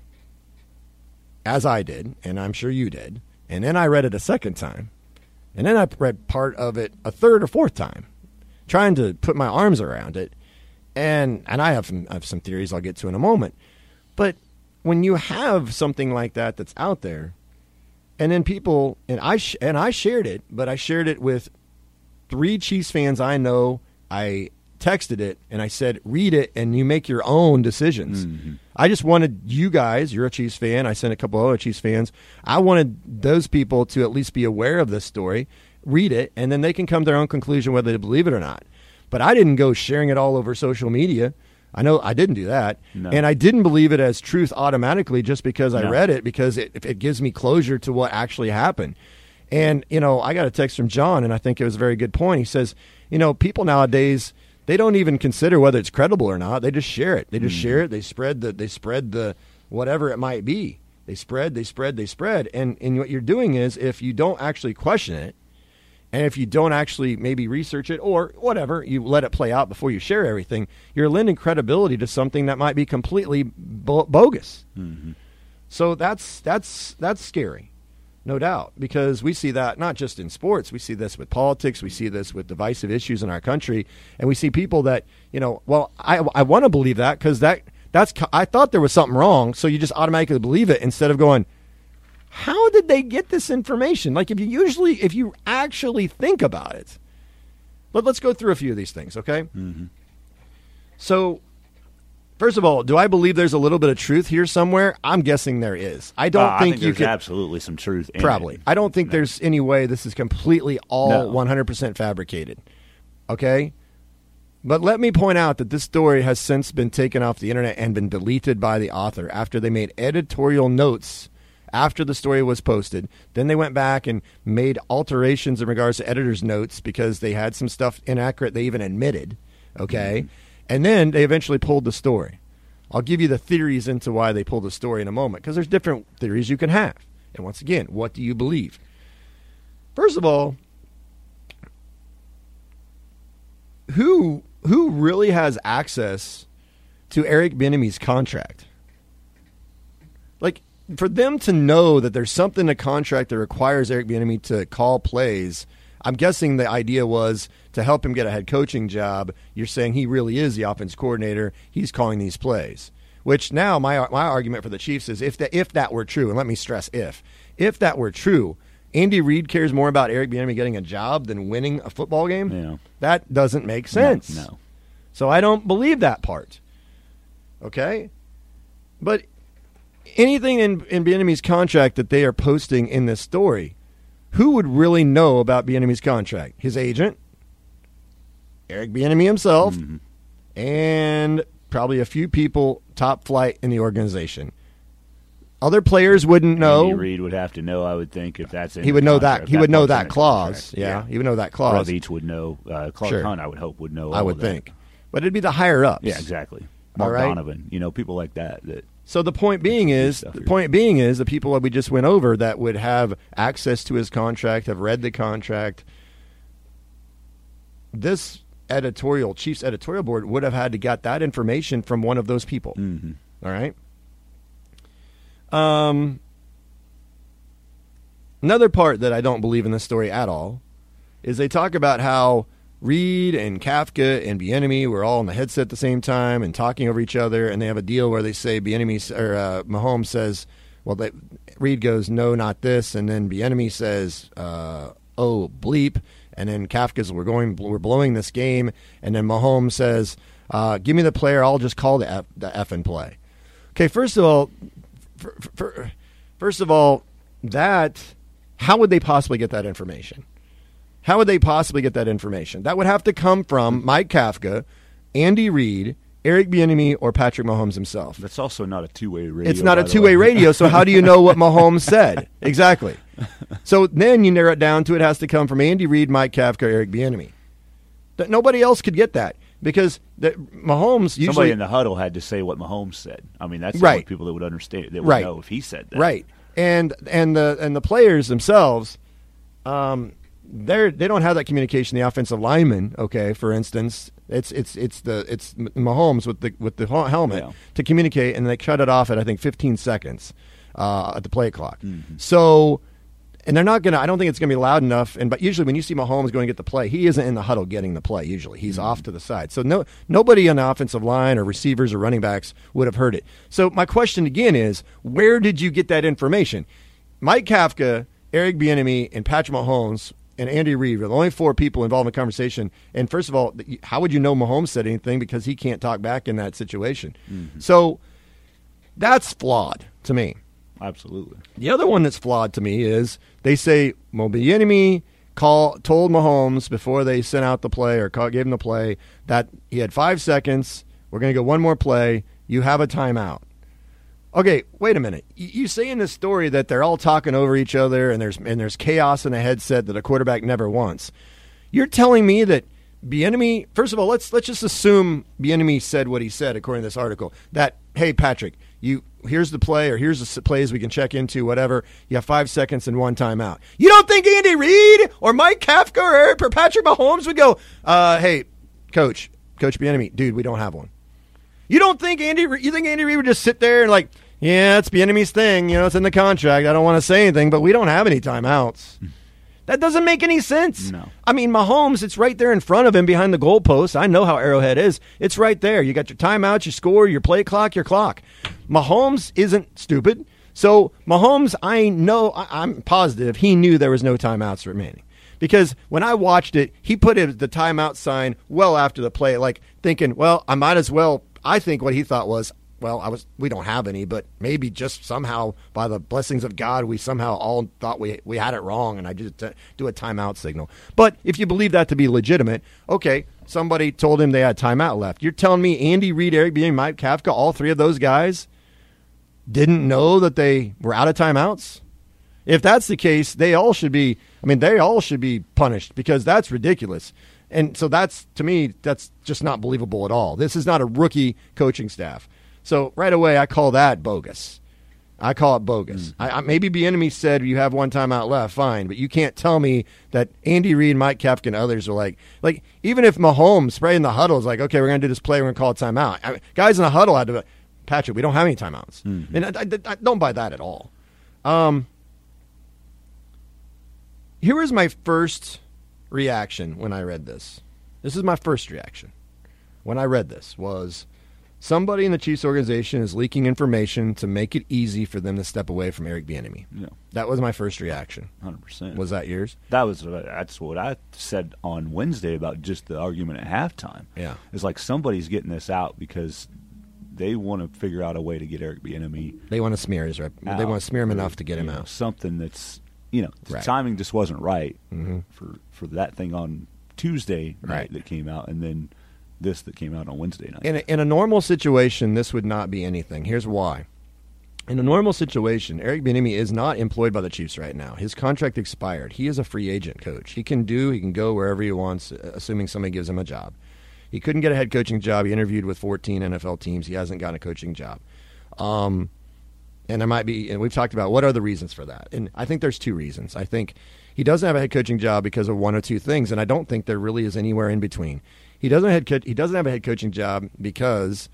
as I did, and I'm sure you did, and then I read it a second time, and then I read part of it a third or fourth time, trying to put my arms around it, and and I have some, I have some theories I'll get to in a moment. But when you have something like that that's out there, and then people, and I sh- and I shared it, but I shared it with three Chiefs fans I know. I texted it, and I said, read it, and you make your own decisions. Mm-hmm. I just wanted you guys, you're a Chiefs fan, I sent a couple other Chiefs fans, I wanted those people to at least be aware of this story, read it, and then they can come to their own conclusion whether they believe it or not. But I didn't go sharing it all over social media. I know I didn't do that. No. And I didn't believe it as truth automatically just because I no. read it, because it, it gives me closure to what actually happened. And, you know, I got a text from John, and I think it was a very good point. He says, you know, people nowadays, they don't even consider whether it's credible or not. They just share it. They just mm. share it. They spread the they spread the whatever it might be. They spread, they spread, they spread. And and what you're doing is, if you don't actually question it, and if you don't actually maybe research it or whatever, you let it play out before you share everything, you're lending credibility to something that might be completely bo- bogus. Mm-hmm. So that's that's that's scary. No doubt, because we see that not just in sports. We see this with politics. We see this with divisive issues in our country. And we see people that, you know, well, I, I want to believe that because that, that's, I thought there was something wrong. So you just automatically believe it instead of going, how did they get this information? Like if you usually, if you actually think about it. But let's go through a few of these things, okay? Mm-hmm. So, first of all, do I believe there's a little bit of truth here somewhere? I'm guessing there is. I don't uh, think, I think you there's can absolutely some truth in probably. it. I don't think no. there's any way this is completely all no. one hundred percent fabricated. Okay? But let me point out that this story has since been taken off the internet and been deleted by the author after they made editorial notes after the story was posted. Then they went back and made alterations in regards to editor's notes because they had some stuff inaccurate they even admitted. Okay? Mm-hmm. And then they eventually pulled the story. I'll give you the theories into why they pulled the story in a moment, because there's different theories you can have. And once again, what do you believe? First of all, who who really has access to Eric Bieniemy's contract? Like, for them to know that there's something in the contract that requires Eric Bieniemy to call plays, I'm guessing the idea was to help him get a head coaching job. You're saying he really is the offense coordinator. He's calling these plays. Which now my my argument for the Chiefs is if that if that were true, and let me stress if if that were true, Andy Reid cares more about Eric Bieniemy getting a job than winning a football game. Yeah. That doesn't make sense. No, no. So I don't believe that part. Okay? But anything in, in Bieniemy's contract that they are posting in this story, who would really know about Bieniemy's contract? His agent, Eric Bieniemy himself, mm-hmm. and probably a few people top flight in the organization. Other players wouldn't know. Andy Reid would have to know, I would think, if that's in he would know contract, that he would that know that clause. Yeah. yeah, he would know that clause. Rob Each would know. Uh, Clark sure. Hunt, I would hope, would know. I all would of that. think, but it'd be the higher ups. Yeah, exactly. Mark right? Donovan, you know, people like that. That. So the point being is, the here. point being is, the people that we just went over that would have access to his contract, have read the contract. This editorial, Chiefs editorial board would have had to get that information from one of those people. Mm-hmm. All right. Um. Another part that I don't believe in this story at all is they talk about how Reid and Kafka and Bieniemy were all on the headset at the same time and talking over each other, and they have a deal where they say Bieniemy or uh, Mahomes says, "Well," they, Reid goes, "No, not this," and then Bieniemy says, uh, "Oh, bleep," and then Kafka's, "We're going, we're blowing this game," and then Mahomes says, uh, "Give me the player, I'll just call the F, the F and play." Okay, first of all, for, for, first of all, that. How would they possibly get that information? How would they possibly get that information? That would have to come from Mike Kafka, Andy Reid, Eric Bieniemy, or Patrick Mahomes himself. That's also not a two-way radio. It's not a two-way radio, so how do you know what Mahomes said? Exactly. So then you narrow it down to it has to come from Andy Reid, Mike Kafka, Eric Bieniemy. That nobody else could get that because the, Mahomes usually... Somebody in the huddle had to say what Mahomes said. I mean, that's the right. only people that would understand, that would right. know if he said that. Right. And and the and the players themselves, um, they they don't have that communication. The offensive linemen, okay, for instance, it's it's it's the it's Mahomes with the with the helmet yeah. to communicate, and they cut it off at I think fifteen seconds uh, at the play clock. Mm-hmm. So, and they're not gonna. I don't think it's gonna be loud enough. And but usually when you see Mahomes going to get the play, he isn't in the huddle getting the play. Usually he's mm-hmm. off to the side. So no nobody on the offensive line or receivers or running backs would have heard it. So my question again is, where did you get that information? Mike Kafka, Eric Bieniemy, and Patrick Mahomes and Andy Reid are the only four people involved in the conversation. And first of all, how would you know Mahomes said anything because he can't talk back in that situation? Mm-hmm. So that's flawed to me. Absolutely. The other one that's flawed to me is they say, well, Bieniemy call told Mahomes before they sent out the play or call, gave him the play that he had five seconds. We're going to go one more play. You have a timeout. Okay, wait a minute. You, you say in this story that they're all talking over each other and there's and there's chaos in a headset that a quarterback never wants. You're telling me that Bieniemy, first of all, let's let's just assume Bieniemy said what he said according to this article. That, hey, Patrick, you here's the play or here's the plays we can check into, whatever. You have five seconds and one timeout. You don't think Andy Reid or Mike Kafka or Eric or Patrick Mahomes would go, uh, hey, coach, Coach Bieniemy, dude, we don't have one. You don't think Andy you think Andy Reid would just sit there and like, yeah, it's Bieniemy's thing, you know, it's in the contract. I don't want to say anything, but we don't have any timeouts. That doesn't make any sense. No. I mean, Mahomes, it's right there in front of him behind the goalpost. I know how Arrowhead is. It's right there. You got your timeouts, your score, your play clock, your clock. Mahomes isn't stupid. So Mahomes, I know, I, I'm positive he knew there was no timeouts remaining. Because when I watched it, he put it, the timeout sign well after the play, like thinking, well, I might as well. I think what he thought was, well, I was. We don't have any, but maybe just somehow, by the blessings of God, we somehow all thought we we had it wrong, and I just uh, do a timeout signal. But if you believe that to be legitimate, okay, somebody told him they had timeout left. You're telling me Andy Reid, Eric Bieniemy, Mike Kafka, all three of those guys didn't know that they were out of timeouts? If that's the case, they all should be. I mean, they all should be punished because that's ridiculous. And so that's, to me, that's just not believable at all. This is not a rookie coaching staff. So right away, I call that bogus. I call it bogus. Mm. I, I, maybe Bieniemy said you have one timeout left, fine, but you can't tell me that Andy Reid, Mike Kafka, and others are like, like even if Mahomes right in the huddle is like, okay, we're going to do this play, we're going to call a timeout. I mean, guys in the huddle had to, Patrick, we don't have any timeouts. Mm. And I, I, I don't buy that at all. Um, here was my first reaction when I read this. This is my first reaction when I read this was, somebody in the Chiefs organization is leaking information to make it easy for them to step away from Eric Bieniemy. Yeah. That was my first reaction. one hundred percent. Was that yours? That was that's what I said on Wednesday about just the argument at halftime. Yeah. It's like somebody's getting this out because they want to figure out a way to get Eric Bieniemy. They want to smear his rep. out. They want to smear him enough to get him You know, out. Something that's, you know, the Right. timing just wasn't right Mhm. for, for that thing on Tuesday night Right. that came out, and then this that came out on Wednesday night. In a, in a normal situation, this would not be anything. Here's why. In a normal situation, Eric Bieniemy is not employed by the Chiefs right now. His contract expired. He is a free agent coach. He can do, he can go wherever he wants, assuming somebody gives him a job. He couldn't get a head coaching job. He interviewed with fourteen N F L teams. He hasn't gotten a coaching job. Um, and there might be, and we've talked about what are the reasons for that. And I think there's two reasons. I think he doesn't have a head coaching job because of one or two things, and I don't think there really is anywhere in between. He doesn't head co- he doesn't have a head coaching job because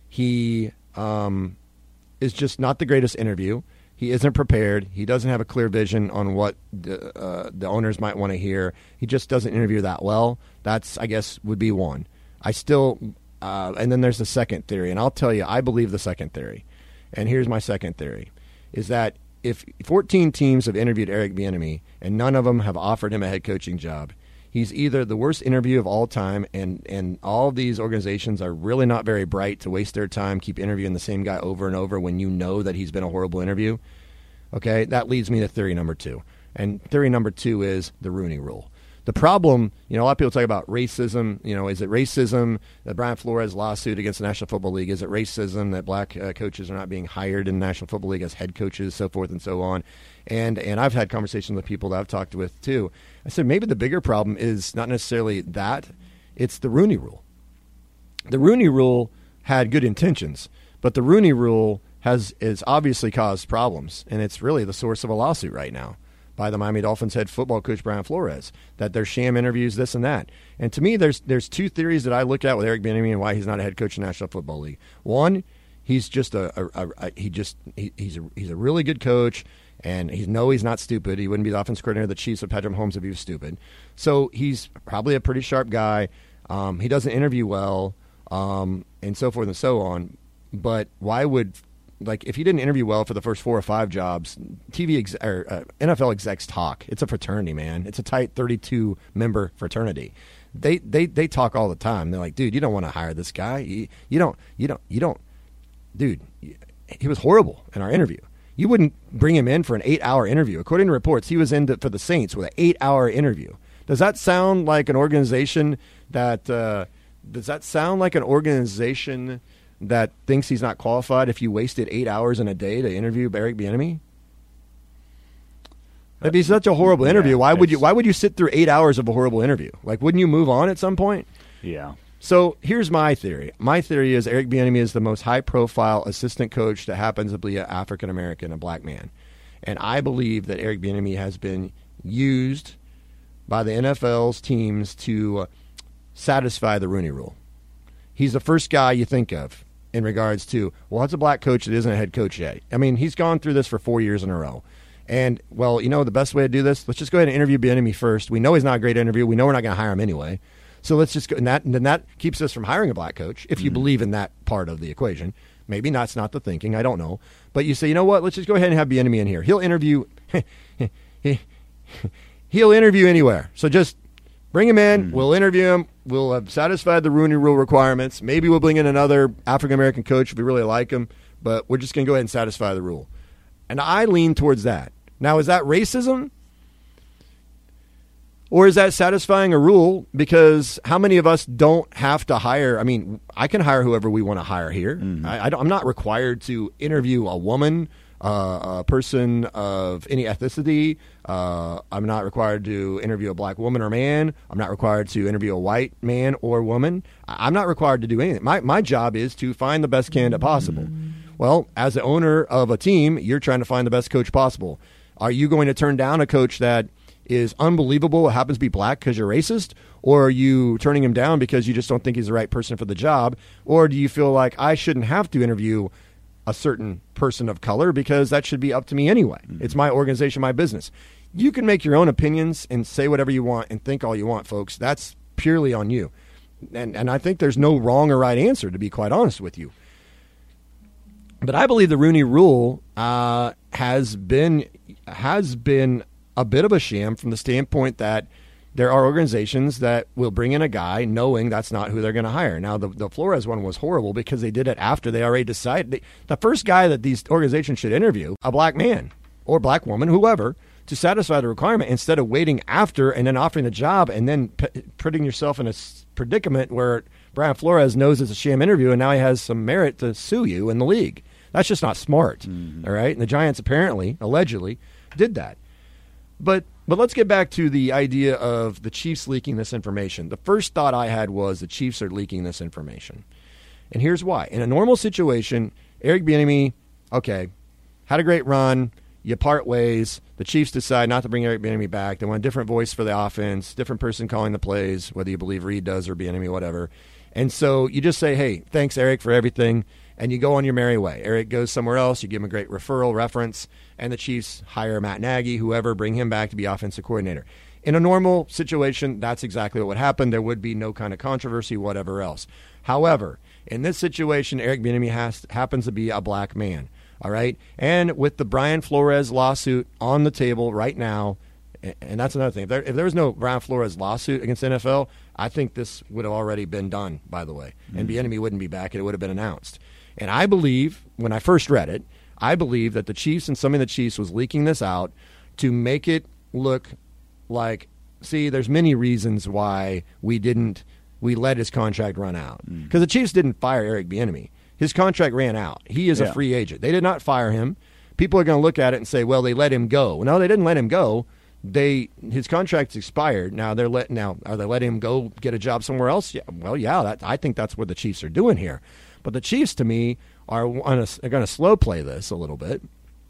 he um, is just not the greatest interview. He isn't prepared. He doesn't have a clear vision on what the, uh, the owners might want to hear. He just doesn't interview that well. That's, I guess, would be one. I still, uh, and then there's the second theory, and I'll tell you, I believe the second theory. And here's my second theory, is that if fourteen teams have interviewed Eric Bieniemy and none of them have offered him a head coaching job, he's either the worst interview of all time, and, and all of these organizations are really not very bright to waste their time, keep interviewing the same guy over and over when you know that he's been a horrible interview. Okay, that leads me to theory number two. And theory number two is the Rooney Rule. The problem, you know, a lot of people talk about racism. You know, is it racism that Brian Flores lawsuit against the National Football League? Is it racism that black uh, coaches are not being hired in the National Football League as head coaches, so forth and so on? And and I've had conversations with people that I've talked with too. I said maybe the bigger problem is not necessarily that, it's the Rooney Rule. The Rooney Rule had good intentions, but the Rooney Rule has is obviously caused problems, and it's really the source of a lawsuit right now by the Miami Dolphins head football coach Brian Flores, that there's sham interviews, this and that. And to me, there's there's two theories that I look at with Eric Bieniemy and why he's not a head coach in the National Football League. One, he's just a, a, a, a he just he, he's a, he's a really good coach, and he no he's not stupid. He wouldn't be the offense coordinator of the Chiefs with Patrick Mahomes if he was stupid. So he's probably a pretty sharp guy. Um, he doesn't interview well, um, and so forth and so on. But why would Like, if he didn't interview well for the first four or five jobs, T V ex- or uh, N F L execs talk. It's a fraternity, man. It's a tight thirty-two member fraternity. They they they talk all the time. They're like, dude, you don't want to hire this guy. You, you don't you don't you don't, dude. He was horrible in our interview. You wouldn't bring him in for an eight-hour interview. According to reports, he was in to, for the Saints with an eight-hour interview. Does that sound like an organization that? Uh, does that sound like an organization that thinks he's not qualified if you wasted eight hours in a day to interview Eric Bieniemy? That'd be such a horrible interview. Yeah, why would you Why would you sit through eight hours of a horrible interview? Like, wouldn't you move on at some point? Yeah. So here's my theory. My theory is Eric Bieniemy is the most high-profile assistant coach that happens to be an African-American, a black man. And I believe that Eric Bieniemy has been used by the N F L's teams to satisfy the Rooney Rule. He's the first guy you think of in regards to, well, it's a black coach that isn't a head coach yet. I mean, he's gone through this for four years in a row. And, well, you know, the best way to do this, let's just go ahead and interview Bieniemy first. We know he's not a great interview. We know we're not going to hire him anyway. So let's just go, and, that, and then that keeps us from hiring a black coach, if you mm-hmm. believe in that part of the equation. Maybe that's not the thinking. I don't know. But you say, you know what, let's just go ahead and have Bieniemy in here. He'll interview. He'll interview anywhere. So just bring him in. Mm-hmm. We'll interview him. We'll have satisfied the Rooney Rule requirements. Maybe we'll bring in another African-American coach if we really like him, but we're just going to go ahead and satisfy the rule. And I lean towards that. Now, is that racism? Or is that satisfying a rule? Because how many of us don't have to hire? I mean, I can hire whoever we want to hire here. Mm-hmm. I, I don't, I'm not required to interview a woman, uh, a person of any ethnicity. Uh, I'm not required to interview a black woman or man. I'm not required to interview a white man or woman. I'm not required to do anything. My my job is to find the best candidate possible. Well, as the owner of a team, you're trying to find the best coach possible. Are you going to turn down a coach that is unbelievable, happens to be black because you're racist? Or are you turning him down because you just don't think he's the right person for the job? Or do you feel like I shouldn't have to interview a certain person of color because that should be up to me anyway? Mm-hmm. It's my organization, my business. You can make your own opinions and say whatever you want and think all you want, folks. That's purely on you. And and I think there's no wrong or right answer, to be quite honest with you. But I believe the Rooney Rule uh, has been has been a bit of a sham from the standpoint that there are organizations that will bring in a guy knowing that's not who they're going to hire. Now, the, the Flores one was horrible because they did it after they already decided. They, the first guy that these organizations should interview, a black man or black woman, whoever, to satisfy the requirement instead of waiting after and then offering the job and then p- putting yourself in a predicament where Brian Flores knows it's a sham interview and now he has some merit to sue you in the league. That's just not smart, mm-hmm. all right? And the Giants apparently, allegedly, did that. But but let's get back to the idea of the Chiefs leaking this information. The first thought I had was the Chiefs are leaking this information. And here's why. In a normal situation, Eric Bieniemy, okay, had a great run. You part ways. The Chiefs decide not to bring Eric Bieniemy back. They want a different voice for the offense, different person calling the plays, whether you believe Reed does or Bieniemy, whatever. And so you just say, hey, thanks, Eric, for everything. And you go on your merry way. Eric goes somewhere else. You give him a great referral reference, and the Chiefs hire Matt Nagy, whoever, bring him back to be offensive coordinator. In a normal situation, that's exactly what would happen. There would be no kind of controversy, whatever else. However, in this situation, Eric Bieniemy has, happens to be a black man, all right? And with the Brian Flores lawsuit on the table right now, and that's another thing. If there, if there was no Brian Flores lawsuit against the N F L, I think this would have already been done, by the way. Mm-hmm. And Bieniemy wouldn't be back, and it would have been announced. And I believe, when I first read it, I believe that the Chiefs and somebody in the Chiefs was leaking this out to make it look like, see, there's many reasons why we didn't, we let his contract run out. Because mm. the Chiefs didn't fire Eric Bieniemy. His contract ran out. He is yeah. a free agent. They did not fire him. People are going to look at it and say, well, they let him go. Well, no, they didn't let him go. They his contract's expired. Now they're let now are they letting him go get a job somewhere else? Yeah, well, yeah, that, I think that's what the Chiefs are doing here. But the Chiefs, to me, are, on a, are going to slow play this a little bit.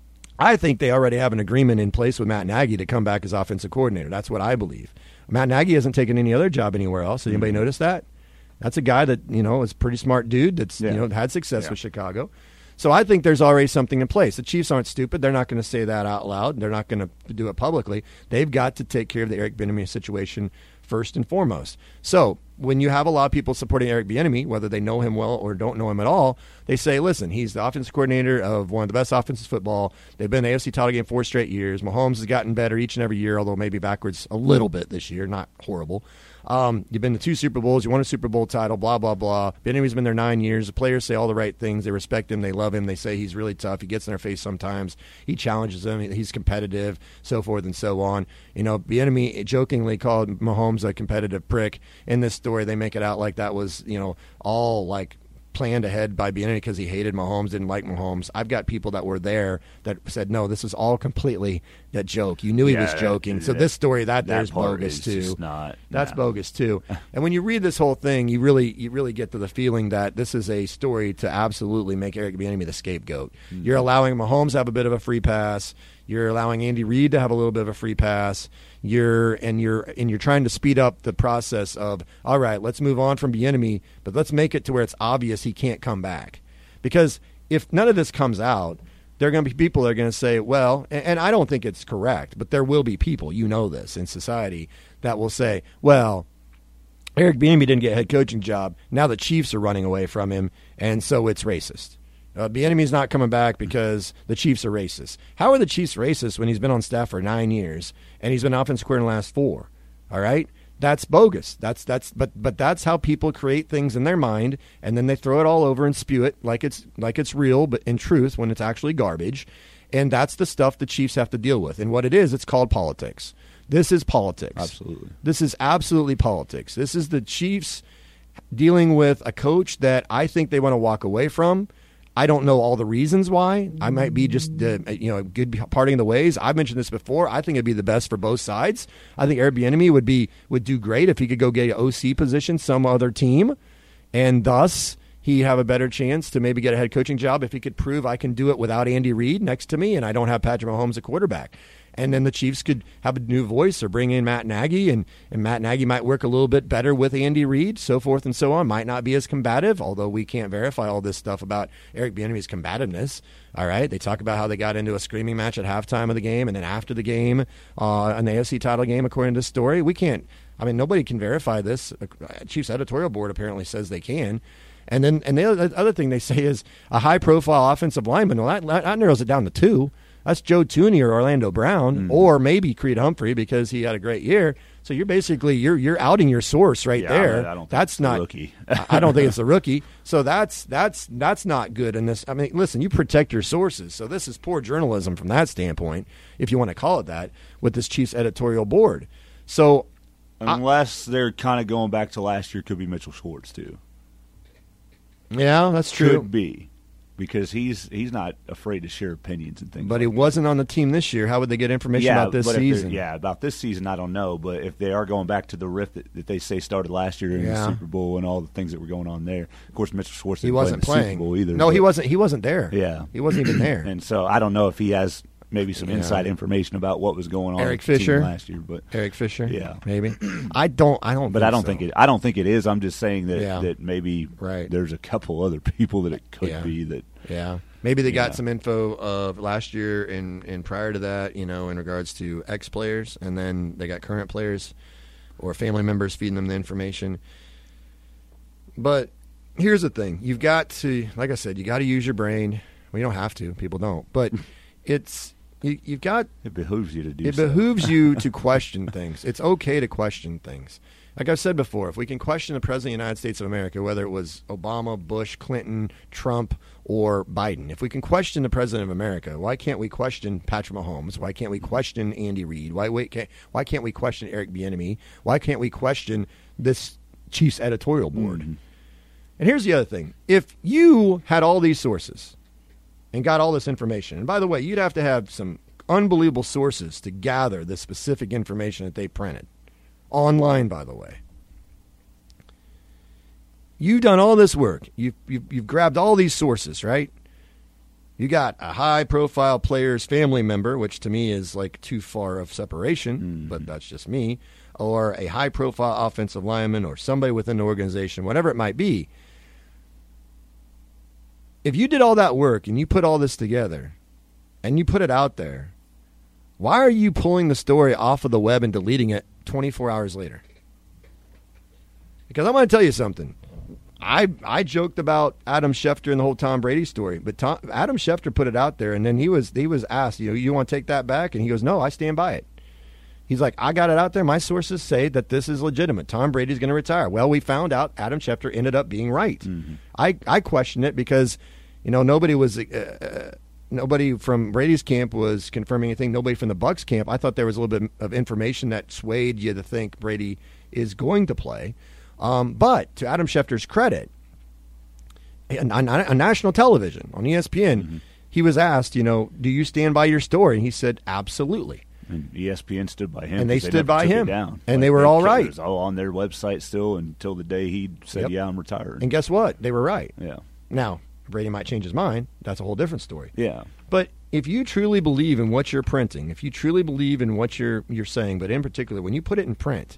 I think they already have an agreement in place with Matt Nagy to come back as offensive coordinator. That's what I believe. Matt Nagy hasn't taken any other job anywhere else. Has anybody mm-hmm. noticed that? That's a guy that, you know, is a pretty smart dude that's yeah. you know had success yeah. with Chicago. So I think there's already something in place. The Chiefs aren't stupid. They're not going to say that out loud. They're not going to do it publicly. They've got to take care of the Eric Bieniemy situation first and foremost. So when you have a lot of people supporting Eric Bieniemy, whether they know him well or don't know him at all, they say, listen, he's the offensive coordinator of one of the best offenses in football. They've been in the A F C title game four straight years. Mahomes has gotten better each and every year, although maybe backwards a little bit this year, not horrible. Um, you've been to two Super Bowls. You won a Super Bowl title, blah, blah, blah. Bieniemy's been there nine years. The players say all the right things. They respect him. They love him. They say he's really tough. He gets in their face sometimes. He challenges them. He's competitive, so forth and so on. You know, Bieniemy jokingly called Mahomes a competitive prick. In this story, they make it out like that was, you know, all like planned ahead by Bieniemy because he hated Mahomes, didn't like Mahomes. I've got people that were there that said, no, this is all completely a joke. You knew he yeah, was joking. That, so this story, that, that there's bogus too. Not, That's no. bogus too. And when you read this whole thing, you really you really get to the feeling that this is a story to absolutely make Eric Bieniemy the scapegoat. Mm-hmm. You're allowing Mahomes to have a bit of a free pass. You're allowing Andy Reid to have a little bit of a free pass. You're and you're and you're trying to speed up the process of, all right, let's move on from Bieniemy, but let's make it to where it's obvious he can't come back. Because if none of this comes out, there are going to be people that are going to say, well, and, and I don't think it's correct, but there will be people, you know this, in society that will say, well, Eric Bieniemy didn't get a head coaching job. Now the Chiefs are running away from him, and so it's racist. Uh, Bieniemy's not coming back because the Chiefs are racist. How are the Chiefs racist when he's been on staff for nine years and he's been offensive coordinator in the last four? All right, that's bogus. That's that's but but that's how people create things in their mind, and then they throw it all over and spew it like it's like it's real, but in truth, when it's actually garbage. And that's the stuff the Chiefs have to deal with. And what it is, it's called politics. This is politics. Absolutely. This is absolutely politics. This is the Chiefs dealing with a coach that I think they want to walk away from. I don't know all the reasons why. I might be just, uh, you know, good parting of the ways. I've mentioned this before. I think it'd be the best for both sides. I think Eric Bieniemy would be would do great if he could go get an O C position, some other team, and thus he'd have a better chance to maybe get a head coaching job if he could prove I can do it without Andy Reid next to me and I don't have Patrick Mahomes at quarterback. And then the Chiefs could have a new voice or bring in Matt Nagy, and, and Matt Nagy might work a little bit better with Andy Reid, so forth and so on. Might not be as combative, although we can't verify all this stuff about Eric Bieniemy's combativeness. All right, they talk about how they got into a screaming match at halftime of the game and then after the game, uh, an A F C title game, according to this story. We can't, I mean, nobody can verify this. Chiefs editorial board apparently says they can. And then and the other thing they say is a high-profile offensive lineman. Well, that, that narrows it down to two. That's Joe Thuney or Orlando Brown, mm-hmm. or maybe Creed Humphrey because he had a great year. So you're basically you're you're outing your source right yeah, there. I don't think that's it's the not rookie. I don't think it's a rookie. So that's that's that's not good in this. I mean, listen, you protect your sources. So this is poor journalism from that standpoint, if you want to call it that, with this Chiefs editorial board. So unless I, they're kind of going back to last year, could be Mitchell Schwartz too. Yeah, that's true. Could be. Because he's he's not afraid to share opinions and things. But like he that. wasn't on the team this year. How would they get information yeah, about this but season? Yeah, about this season, I don't know. But if they are going back to the rift that, that they say started last year in yeah. the Super Bowl and all the things that were going on there, of course, Mitchell Schwartz he didn't wasn't play in the playing Super Bowl either. No, but, he wasn't. He wasn't there. Yeah, he wasn't even there. And so I don't know if he has maybe some yeah. inside information about what was going on Eric with the Fisher team last year. But Eric Fisher, yeah, maybe. I don't. I don't. But think I don't so. think it. I don't think it is. I'm just saying that Yeah. that maybe right. there's a couple other people that it could yeah. be that. Yeah. Maybe they yeah. got some info of last year and, and prior to that, you know, in regards to ex-players, and then they got current players or family members feeding them the information. But here's the thing. You've got to, like I said, you got to use your brain. Well, you don't have to. People don't. But it's you, you've got – It behooves you to do It so. behooves you to question things. It's okay to question things. Like I've said before, if we can question the President of the United States of America, whether it was Obama, Bush, Clinton, Trump, or Biden, if we can question the President of America, why can't we question Patrick Mahomes? Why can't we question Andy Reid? Why, wait, can't, why can't we question Eric Bieniemy? Why can't we question this Chiefs editorial board? Mm-hmm. And here's the other thing. If you had all these sources and got all this information, and by the way, you'd have to have some unbelievable sources to gather the specific information that they printed. Online, by the way. You've done all this work. You've, you've, you've grabbed all these sources, right? You got a high-profile player's family member, which to me is like too far of separation, mm-hmm. but that's just me, or a high-profile offensive lineman or somebody within the organization, whatever it might be. If you did all that work and you put all this together and you put it out there, why are you pulling the story off of the web and deleting it twenty-four hours later? Because I'm going to tell you something. I I joked about Adam Schefter and the whole Tom Brady story, but Tom, Adam Schefter put it out there, and then he was he was asked, you know, you want to take that back? And he goes, no, I stand by it. He's like, I got it out there. My sources say that this is legitimate. Tom Brady's going to retire. Well, we found out Adam Schefter ended up being right. Mm-hmm. I, I questioned it because, you know, nobody was uh, nobody from Brady's camp was confirming anything. Nobody from the Bucs camp. I thought there was a little bit of information that swayed you to think Brady is going to play. Um, but to Adam Schefter's credit, on, on, on national television, on E S P N, mm-hmm. he was asked, you know, do you stand by your story? And he said, absolutely. And E S P N stood by him. And they they stood by him. Down. And like, they were all right. It was all on their website still until the day he said, yep. yeah, I'm retired. And guess what? They were right. Yeah. Now, Brady might change his mind. That's a whole different story. Yeah. But if you truly believe in what you're printing, if you truly believe in what you're you're saying, but in particular, when you put it in print,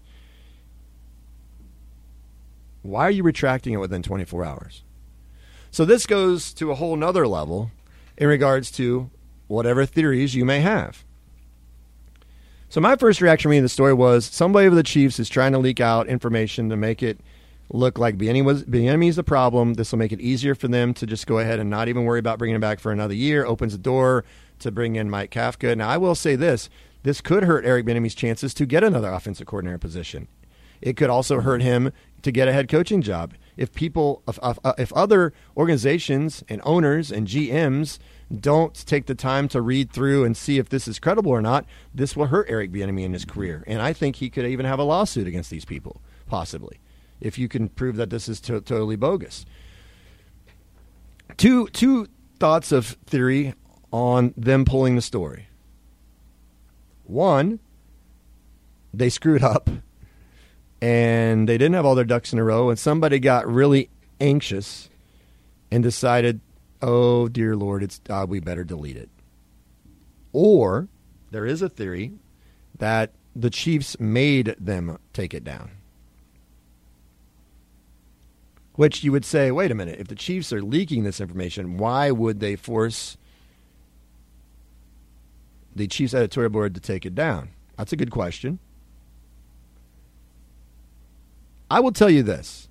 why are you retracting it within twenty-four hours? So this goes to a whole nother level in regards to whatever theories you may have. So my first reaction reading the story was somebody with the Chiefs is trying to leak out information to make it look like Bieniemy was Bieniemy is the problem. This will make it easier for them to just go ahead and not even worry about bringing him back for another year. Opens the door to bring in Mike Kafka. Now, I will say this. This could hurt Eric Bieniemy's chances to get another offensive coordinator position. It could also hurt him to get a head coaching job. If people, if, if, if other organizations and owners and G Ms don't take the time to read through and see if this is credible or not, this will hurt Eric Bieniemy in his career. And I think he could even have a lawsuit against these people, possibly, if you can prove that this is to- totally bogus. Two two thoughts of theory on them pulling the story. One, they screwed up and they didn't have all their ducks in a row, and somebody got really anxious and decided, oh, dear Lord, it's uh, we better delete it. Or there is a theory that the Chiefs made them take it down. Which you would say, wait a minute, if the Chiefs are leaking this information, why would they force the Chiefs editorial board to take it down? That's a good question. I will tell you this.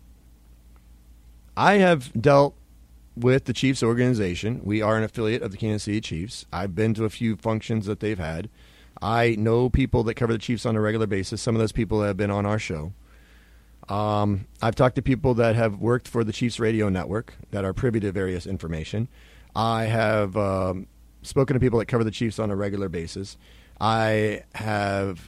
I have dealt with the Chiefs organization. We are an affiliate of the Kansas City Chiefs. I've been to a few functions that they've had. I know people that cover the Chiefs on a regular basis. Some of those people have been on our show. Um, I've talked to people that have worked for the Chiefs radio network that are privy to various information. I have um, spoken to people that cover the Chiefs on a regular basis. I have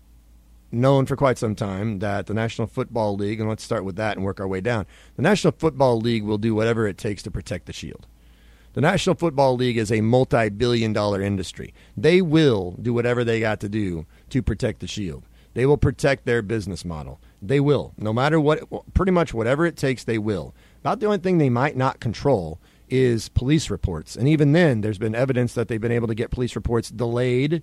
known for quite some time that the National Football League, and let's start with that and work our way down, the National Football League will do whatever it takes to protect the Shield. The National Football League is a multi-billion dollar industry. They will do whatever they got to do to protect the Shield. They will protect their business model. They will. No matter what, pretty much whatever it takes, they will. About the only thing they might not control is police reports. And even then, there's been evidence that they've been able to get police reports delayed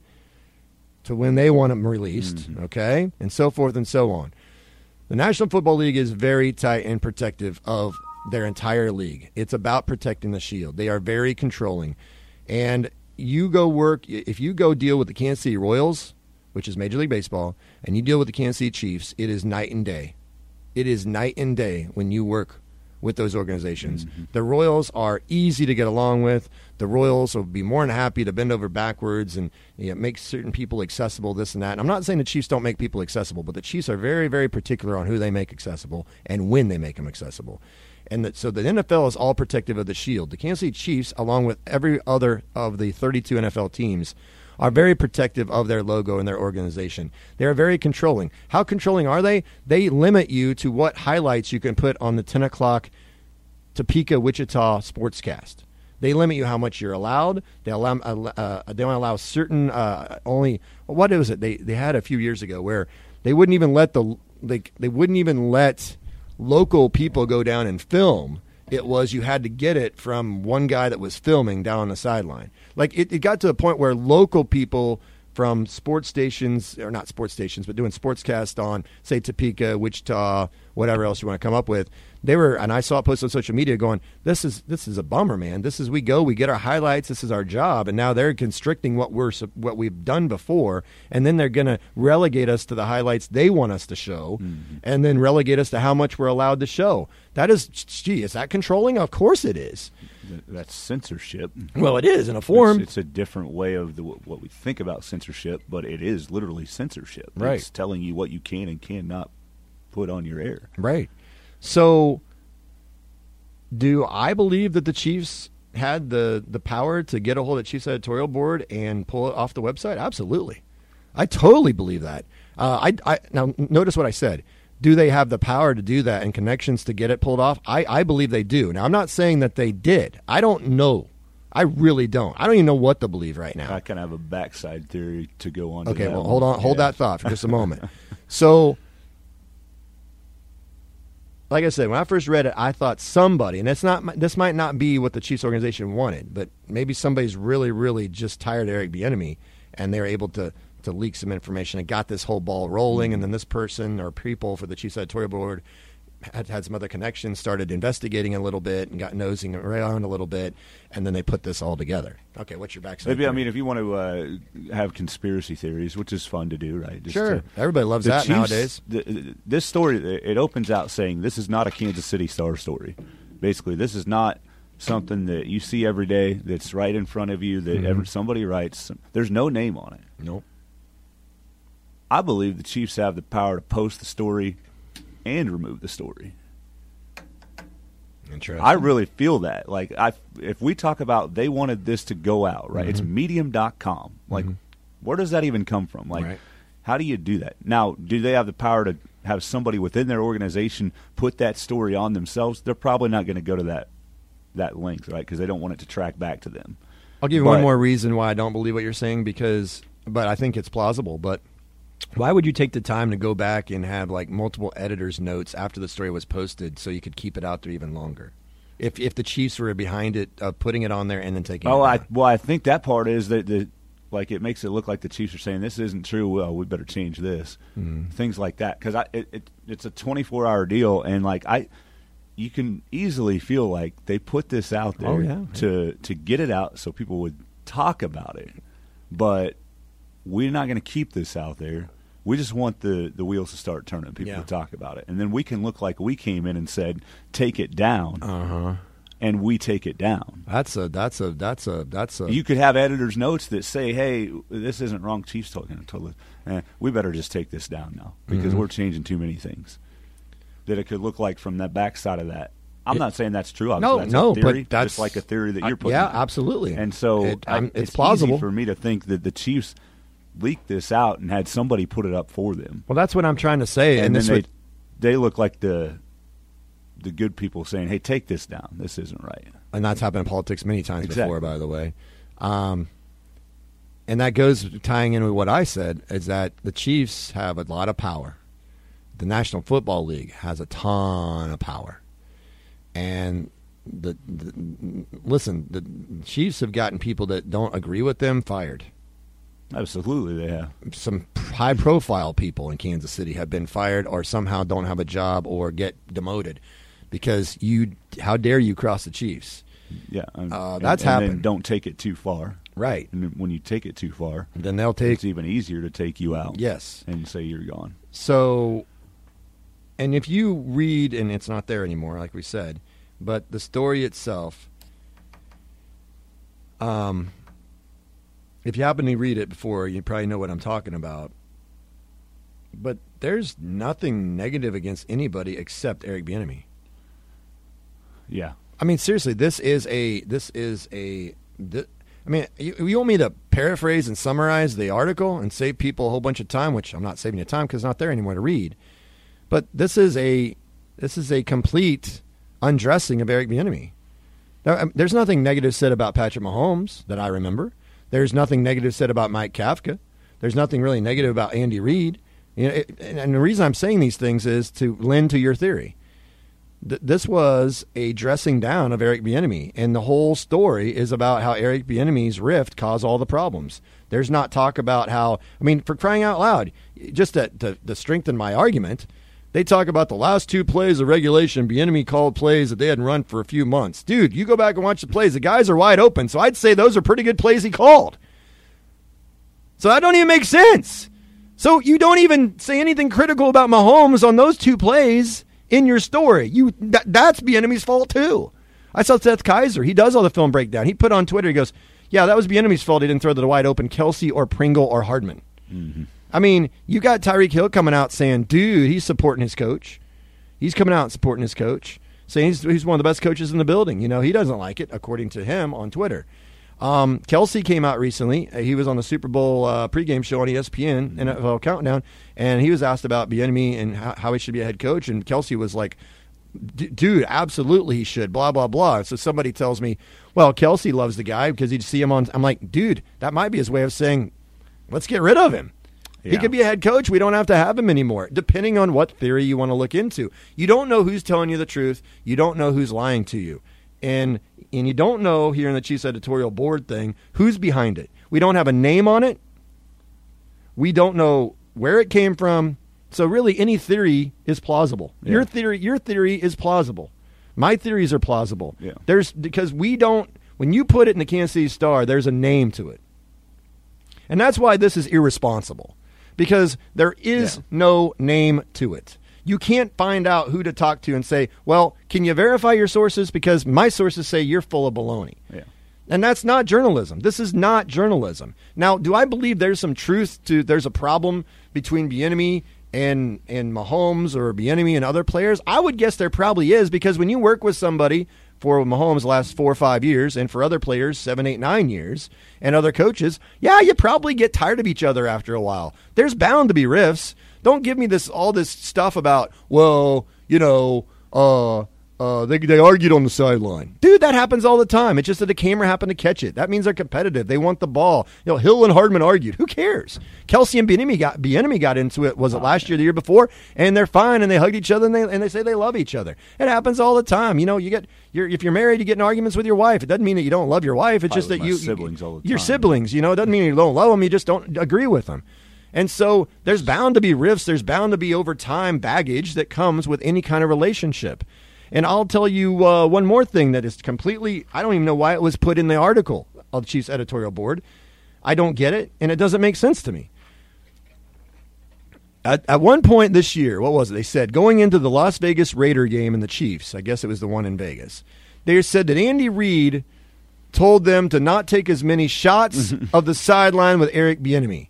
to when they want them released, mm-hmm. okay, and so forth and so on. The National Football League is very tight and protective of their entire league. It's about protecting the Shield. They are very controlling. And you go work, if you go deal with the Kansas City Royals, which is Major League Baseball, and you deal with the Kansas City Chiefs, it is night and day. It is night and day when you work with those organizations. Mm-hmm. The Royals are easy to get along with. The Royals will be more than happy to bend over backwards and you know, make certain people accessible, this and that. And I'm not saying the Chiefs don't make people accessible, but the Chiefs are very, very particular on who they make accessible and when they make them accessible. And the, so the N F L is all protective of the Shield. The Kansas City Chiefs, along with every other of the thirty-two N F L teams, are very protective of their logo and their organization. They are very controlling. How controlling are they? They limit you to what highlights you can put on the ten o'clock Topeka, Wichita sportscast. They limit you how much you're allowed. They allow uh, they don't allow certain uh, only. What is it? They they had a few years ago where they wouldn't even let the they they wouldn't even let local people go down and film. It was you had to get it from one guy that was filming down on the sideline. Like it, it got to a point where local people from sports stations, or not sports stations, but doing sportscast on, say, Topeka, Wichita, whatever else you want to come up with, they were, and I saw it posted on social media going, this is this is a bummer, man. This is, we go, we get our highlights, this is our job, and now they're constricting what we're what we've done before, and then they're going to relegate us to the highlights they want us to show, mm-hmm. and then relegate us to how much we're allowed to show. That is, gee, is that controlling? Of course it is. That's censorship. Well, it is in a form. It's, it's a different way of the, what we think about censorship, but it is literally censorship. Right. It's telling you what you can and cannot put on your air. Right. So, do I believe that the Chiefs had the, the power to get a hold of the Chiefs editorial board and pull it off the website? Absolutely. I totally believe that. Uh, I, I now, notice what I said. Do they have the power to do that and connections to get it pulled off? I, I believe they do. Now, I'm not saying that they did. I don't know. I really don't. I don't even know what to believe right now. I kind of have a backside theory to go on. Okay, to well, that hold one. on. Hold yeah. that thought for just a moment. So, like I said, when I first read it, I thought somebody, and it's not. This might not be what the Chiefs organization wanted, but maybe somebody's really, really just tired of Eric Bieniemy, and they're able to to leak some information and got this whole ball rolling, and then this person or people for the Chiefs editorial board had had some other connections, started investigating a little bit and got nosing around a little bit, and then they put this all together. Okay, what's your backside? Maybe, I mean, if you want to uh, have conspiracy theories, which is fun to do, right? Just sure. To, Everybody loves that Chiefs, nowadays. The, this story, it opens out saying this is not a Kansas City Star story. Basically, this is not something that you see every day that's right in front of you that mm-hmm. ever, somebody writes. There's no name on it. Nope. I believe the Chiefs have the power to post the story and remove the story. Interesting. I really feel that. Like, I, if we talk about they wanted this to go out, right? Mm-hmm. It's medium dot com. Like, mm-hmm. where does that even come from? Like, right. How do you do that? Now, do they have the power to have somebody within their organization put that story on themselves? They're probably not going to go to that that length, right? Because they don't want it to track back to them. I'll give you but, one more reason why I don't believe what you're saying, because, but I think it's plausible, but why would you take the time to go back and have like multiple editors' notes after the story was posted so you could keep it out there even longer? If if the Chiefs were behind it, uh, putting it on there and then taking oh, it I, down. well, I think that part is that the like it makes it look like the Chiefs are saying this isn't true. Well, we better change this. Mm-hmm. Things like that, because I it, it it's a twenty-four hour deal, and like I, you can easily feel like they put this out there oh, yeah, to yeah. to get it out so people would talk about it, but we're not going to keep this out there. We just want the, the wheels to start turning, people yeah. to talk about it. And then we can look like we came in and said, take it down. Uh-huh. and we take it down. That's a that's a that's a that's a. You could have editors' notes that say, "Hey, this isn't wrong." Chiefs talking. Totally, eh, we better just take this down now because Mm-hmm. we're changing too many things. That it could look like from that backside of that. I'm It- not saying that's true. No, that's no, a theory, but that's just like a theory that I- you're putting. yeah, out. absolutely. And so It- I, I'm- it's, it's plausible. easy for me to think that the Chiefs leaked this out and had somebody put it up for them. Well, that's what I'm trying to say. And, And, then this they would, they look like the the good people saying, "Hey, take this down. This isn't right." and that's happened in politics many times Exactly. before, by the way. Um, and that goes tying in with what I said is that the Chiefs have a lot of power. The National Football League has a ton of power, and the, the listen, the Chiefs have gotten people that don't agree with them fired. Absolutely, they have. Some high-profile people in Kansas City have been fired, or somehow don't have a job, or get demoted because you. How dare you cross the Chiefs? Yeah, and, Uh, and- that's and then happened. don't take it too far. Right. And then when you take it too far, Then they'll take. it's even easier to take you out. Yes. and say you're gone. So, and if you read, and it's not there anymore, like we said, but the story itself, um, if you happen to read it before, you probably know what I'm talking about. But there's nothing negative against anybody except Eric Bieniemy. Yeah. I mean, seriously, this is a this is a. This, I mean, you, you want me to paraphrase and summarize the article and save people a whole bunch of time, which I'm not saving you time because it's not there anymore to read. But this is a this is a complete undressing of Eric Bieniemy. Now, um, there's nothing negative said about Patrick Mahomes that I remember. There's nothing negative said about Mike Kafka. There's nothing really negative about Andy Reid. You know, it, and, and the reason I'm saying these things is to lend to your theory. Th- this was a dressing down of Eric Bieniemy, and the whole story is about how Eric Bieniemy's rift caused all the problems. There's not talk about how, I mean, for crying out loud, just to, to, to strengthen my argument, they talk about the last two plays of regulation. Bieniemy called plays that they hadn't run for a few months. Dude, you go back and watch the plays. The guys are wide open, so I'd say those are pretty good plays he called. So that don't even make sense. So you don't even say anything critical about Mahomes on those two plays in your story. You that, that's Bieniemy's fault too. I saw Seth Kaiser. He does all the film breakdown. He put on Twitter, he goes, yeah, that was Bieniemy's fault. He didn't throw to the wide open Kelsey or Pringle or Hardman. Mm-hmm. I mean, you got Tyreek Hill coming out saying, dude, he's supporting his coach. He's coming out and supporting his coach, saying he's, he's one of the best coaches in the building. You know, he doesn't like it, according to him on Twitter. Um, Kelsey came out recently. Uh, He was on the Super Bowl uh, pregame show on E S P N, N F L Countdown, and he was asked about Bieniemy and how, how he should be a head coach, and Kelsey was like, dude, absolutely he should, blah, blah, blah. So somebody tells me, well, Kelsey loves the guy because he'd see him on – I'm like, dude, that might be his way of saying, let's get rid of him. Yeah. He could be a head coach. We don't have to have him anymore, depending on what theory you want to look into. You don't know who's telling you the truth. You don't know who's lying to you. And and you don't know here in the Chiefs editorial board thing who's behind it. We don't have a name on it. We don't know where it came from. So really any theory is plausible. Yeah. Your theory your theory is plausible. My theories are plausible. Yeah. There's because we don't when you put it in the Kansas City Star, there's a name to it. And that's why this is irresponsible. Because there is Yeah. no name to it. You can't find out who to talk to and say, well, can you verify your sources? Because my sources say you're full of baloney. Yeah. And that's not journalism. This is not journalism. Now, do I believe there's some truth to there's a problem between Bieniemy and and Mahomes or Bieniemy and other players? I would guess there probably is, because when you work with somebody for Mahomes the last four or five years, and for other players seven, eight, nine years, and other coaches, yeah, you probably get tired of each other after a while. There's bound to be rifts. Don't give me this all this stuff about, well, you know, uh, uh, they they argued on the sideline. Dude, that happens all the time. It's just that the camera happened to catch it. That means they're competitive. They want the ball. You know, Hill and Hardman argued. Who cares? Kelsey and Bieniemy got Bieniemy got into it. Was it last year, the year before? And they're fine, and they hugged each other, and they and they say they love each other. It happens all the time. You know, you get you're if you're married, you get in arguments with your wife. It doesn't mean that you don't love your wife. It's Fight just with that my you siblings all the your time. siblings. You know, it doesn't mean you don't love them. You just don't agree with them. And so there's bound to be rifts. There's bound to be over time baggage that comes with any kind of relationship. And I'll tell you uh, one more thing that is completely, I don't even know why it was put in the article of the Chiefs editorial board. I don't get it, and it doesn't make sense to me. At, at one point this year, what was it? They said going into the Las Vegas Raider game in the Chiefs, I guess it was the one in Vegas, they said that Andy Reid told them to not take as many shots of the sideline with Eric Bieniemy.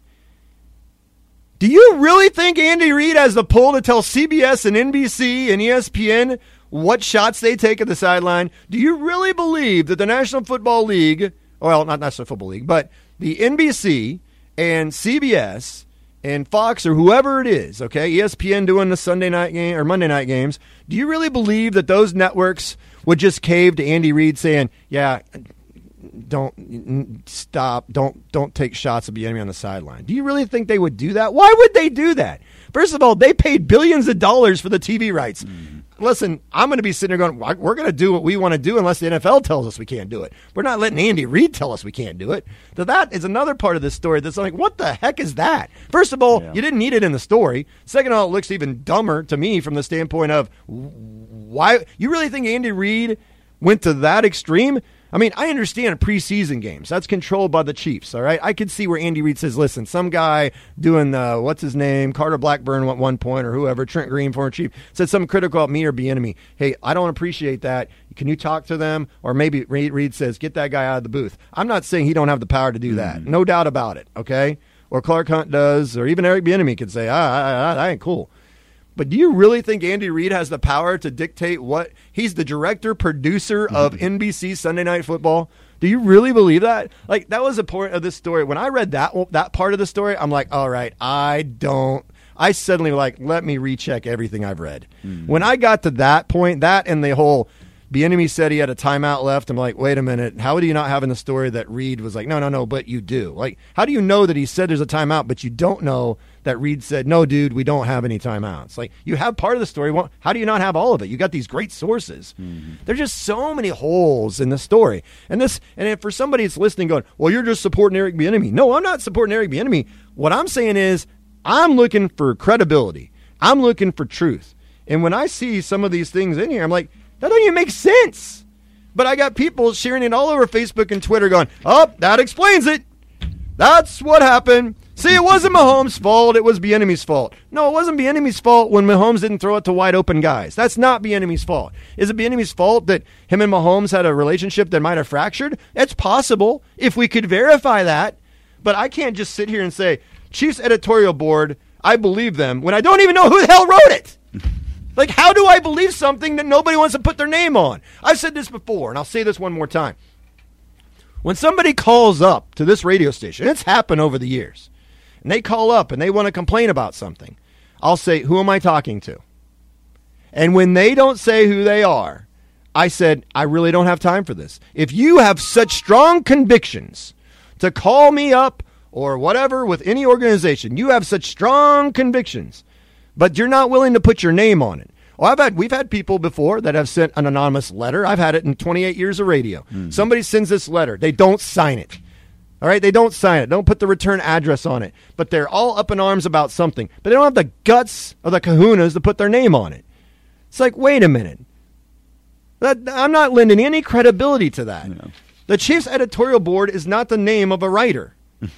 Do you really think Andy Reid has the pull to tell C B S and N B C and E S P N what shots they take at the sideline? Do you really believe that the National Football League, well, not National Football League, but the N B C and C B S and Fox or whoever it is, okay, E S P N doing the Sunday night game or Monday night games, do you really believe that those networks would just cave to Andy Reid saying, yeah, don't stop, don't don't take shots of Bieniemy on the sideline? Do you really think they would do that? Why would they do that? First of all, they paid billions of dollars for the T V rights. Mm-hmm. Listen, I'm going to be sitting there going, we're going to do what we want to do unless the N F L tells us we can't do it. We're not letting Andy Reid tell us we can't do it. So that is another part of this story that's like, what the heck is that? First of all, yeah. you didn't need it in the story. Second of all, it looks even dumber to me from the standpoint of why you really think Andy Reid went to that extreme? I mean, I understand preseason games. That's controlled by the Chiefs, all right? I could see where Andy Reid says, listen, some guy doing the, what's his name, Carter Blackburn at one point or whoever, Trent Green, former Chief, said something critical about me or Bieniemy. Hey, I don't appreciate that. Can you talk to them? Or maybe Reid says, get that guy out of the booth. I'm not saying he don't have the power to do that. Mm-hmm. No doubt about it, okay? Or Clark Hunt does, or even Eric Bieniemy could say, ah, that ain't cool. But do you really think Andy Reid has the power to dictate what – he's the director, producer of N B C Sunday Night Football? Do you really believe that? Like, that was a point of this story. When I read that that part of the story, I'm like, all right, I don't – I suddenly like, let me recheck everything I've read. Mm-hmm. When I got to that point, that and the whole Bieniemy said he had a timeout left, I'm like, wait a minute, how do you not have in the story that Reid was like, no, no, no, but you do? Like, how do you know that he said there's a timeout, but you don't know – that Reid said, no, dude, we don't have any timeouts? Like, you have part of the story. Well, how do you not have all of it? You got these great sources. Mm-hmm. There's just so many holes in the story. And this, and if for somebody that's listening going, well, you're just supporting Eric Bieniemy. No, I'm not supporting Eric Bieniemy. What I'm saying is I'm looking for credibility. I'm looking for truth. And when I see some of these things in here, I'm like, that don't even make sense. But I got people sharing it all over Facebook and Twitter going, oh, that explains it. That's what happened. See, it wasn't Mahomes' fault. It was Bieniemy's fault. No, it wasn't Bieniemy's fault when Mahomes didn't throw it to wide open guys. That's not Bieniemy's fault. Is it Bieniemy's fault that him and Mahomes had a relationship that might have fractured? It's possible if we could verify that. But I can't just sit here and say, Chiefs editorial board, I believe them, when I don't even know who the hell wrote it. Like, how do I believe something that nobody wants to put their name on? I've said this before, and I'll say this one more time. When somebody calls up to this radio station, it's happened over the years, and they call up and they want to complain about something, I'll say, who am I talking to? And when they don't say who they are, I said, I really don't have time for this. If you have such strong convictions to call me up or whatever with any organization, you have such strong convictions, but you're not willing to put your name on it. Well, I've had, we've had people before that have sent an anonymous letter. I've had it in twenty-eight years of radio. Mm. Somebody sends this letter. They don't sign it. All right? They don't sign it. Don't put the return address on it. But they're all up in arms about something. But they don't have the guts or the kahunas to put their name on it. It's like, wait a minute. That, I'm not lending any credibility to that. No. The Chiefs editorial board is not the name of a writer.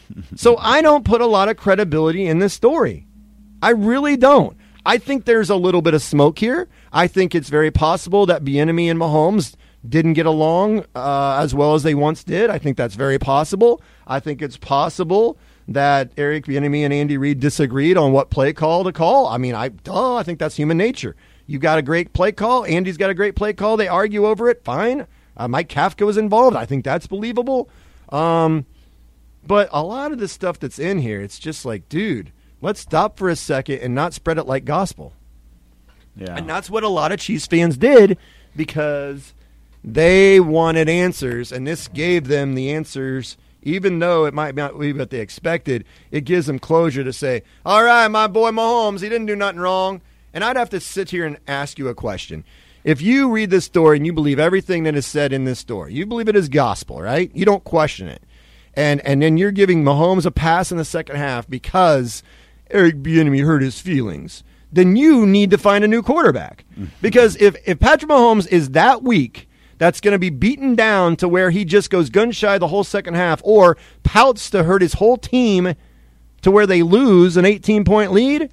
So I don't put a lot of credibility in this story. I really don't. I think there's a little bit of smoke here. I think it's very possible that Bieniemy and Mahomes didn't get along uh, as well as they once did. I think that's very possible. I think it's possible that Eric Bieniemy and Andy Reid disagreed on what play call to call. I mean, I duh, I think that's human nature. You got a great play call. Andy's got a great play call. They argue over it. Fine. Uh, Mike Kafka was involved. I think that's believable. Um, but a lot of the stuff that's in here, it's just like, dude, let's stop for a second and not spread it like gospel. Yeah. And that's what a lot of Chiefs fans did because they wanted answers, and this gave them the answers. Even though it might not be what they expected, it gives them closure to say, all right, my boy Mahomes, he didn't do nothing wrong. And I'd have to sit here and ask you a question. If you read this story and you believe everything that is said in this story, you believe it is gospel, right? You don't question it. And and then you're giving Mahomes a pass in the second half because Eric Bieniemy hurt his feelings, then you need to find a new quarterback. Because if, if Patrick Mahomes is that weak, that's going to be beaten down to where he just goes gun shy the whole second half or pouts to hurt his whole team to where they lose an eighteen-point lead,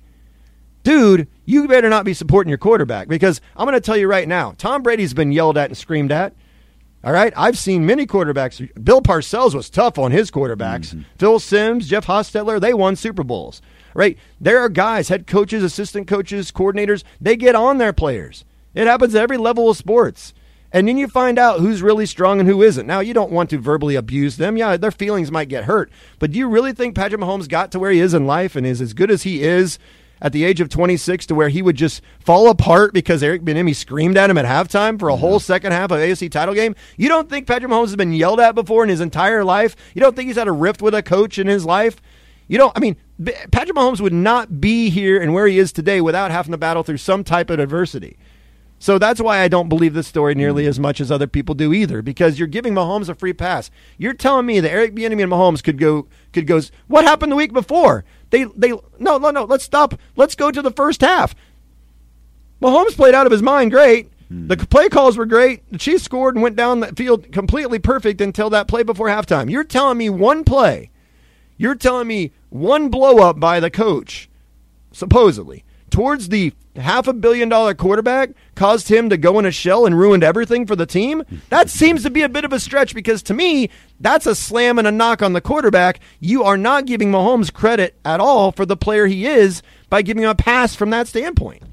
dude, you better not be supporting your quarterback because I'm going to tell you right now, Tom Brady's been yelled at and screamed at. All right, I've seen many quarterbacks. Bill Parcells was tough on his quarterbacks. Mm-hmm. Phil Simms, Jeff Hostetler, they won Super Bowls. Right? There are guys, head coaches, assistant coaches, coordinators, they get on their players. It happens at every level of sports. And then you find out who's really strong and who isn't. Now, you don't want to verbally abuse them. Yeah, their feelings might get hurt. But do you really think Patrick Mahomes got to where he is in life and is as good as he is at the age of twenty-six to where he would just fall apart because Eric Bieniemy screamed at him at halftime for a whole second half of A F C title game? You don't think Patrick Mahomes has been yelled at before in his entire life? You don't think he's had a rift with a coach in his life? You don't, I mean, Patrick Mahomes would not be here and where he is today without having to battle through some type of adversity. So that's why I don't believe this story nearly as much as other people do either, because you're giving Mahomes a free pass. You're telling me that Eric Bieniemy and Mahomes could go, could go, what happened the week before? They, they, no, no, no, let's stop. Let's go to the first half. Mahomes played out of his mind great. Hmm. The play calls were great. The Chiefs scored and went down the field completely perfect until that play before halftime. You're telling me one play, you're telling me one blow up by the coach, supposedly, towards the half a billion dollar quarterback caused him to go in a shell and ruined everything for the team? That seems to be a bit of a stretch, because to me, that's a slam and a knock on the quarterback. You are not giving Mahomes credit at all for the player he is by giving him a pass from that standpoint.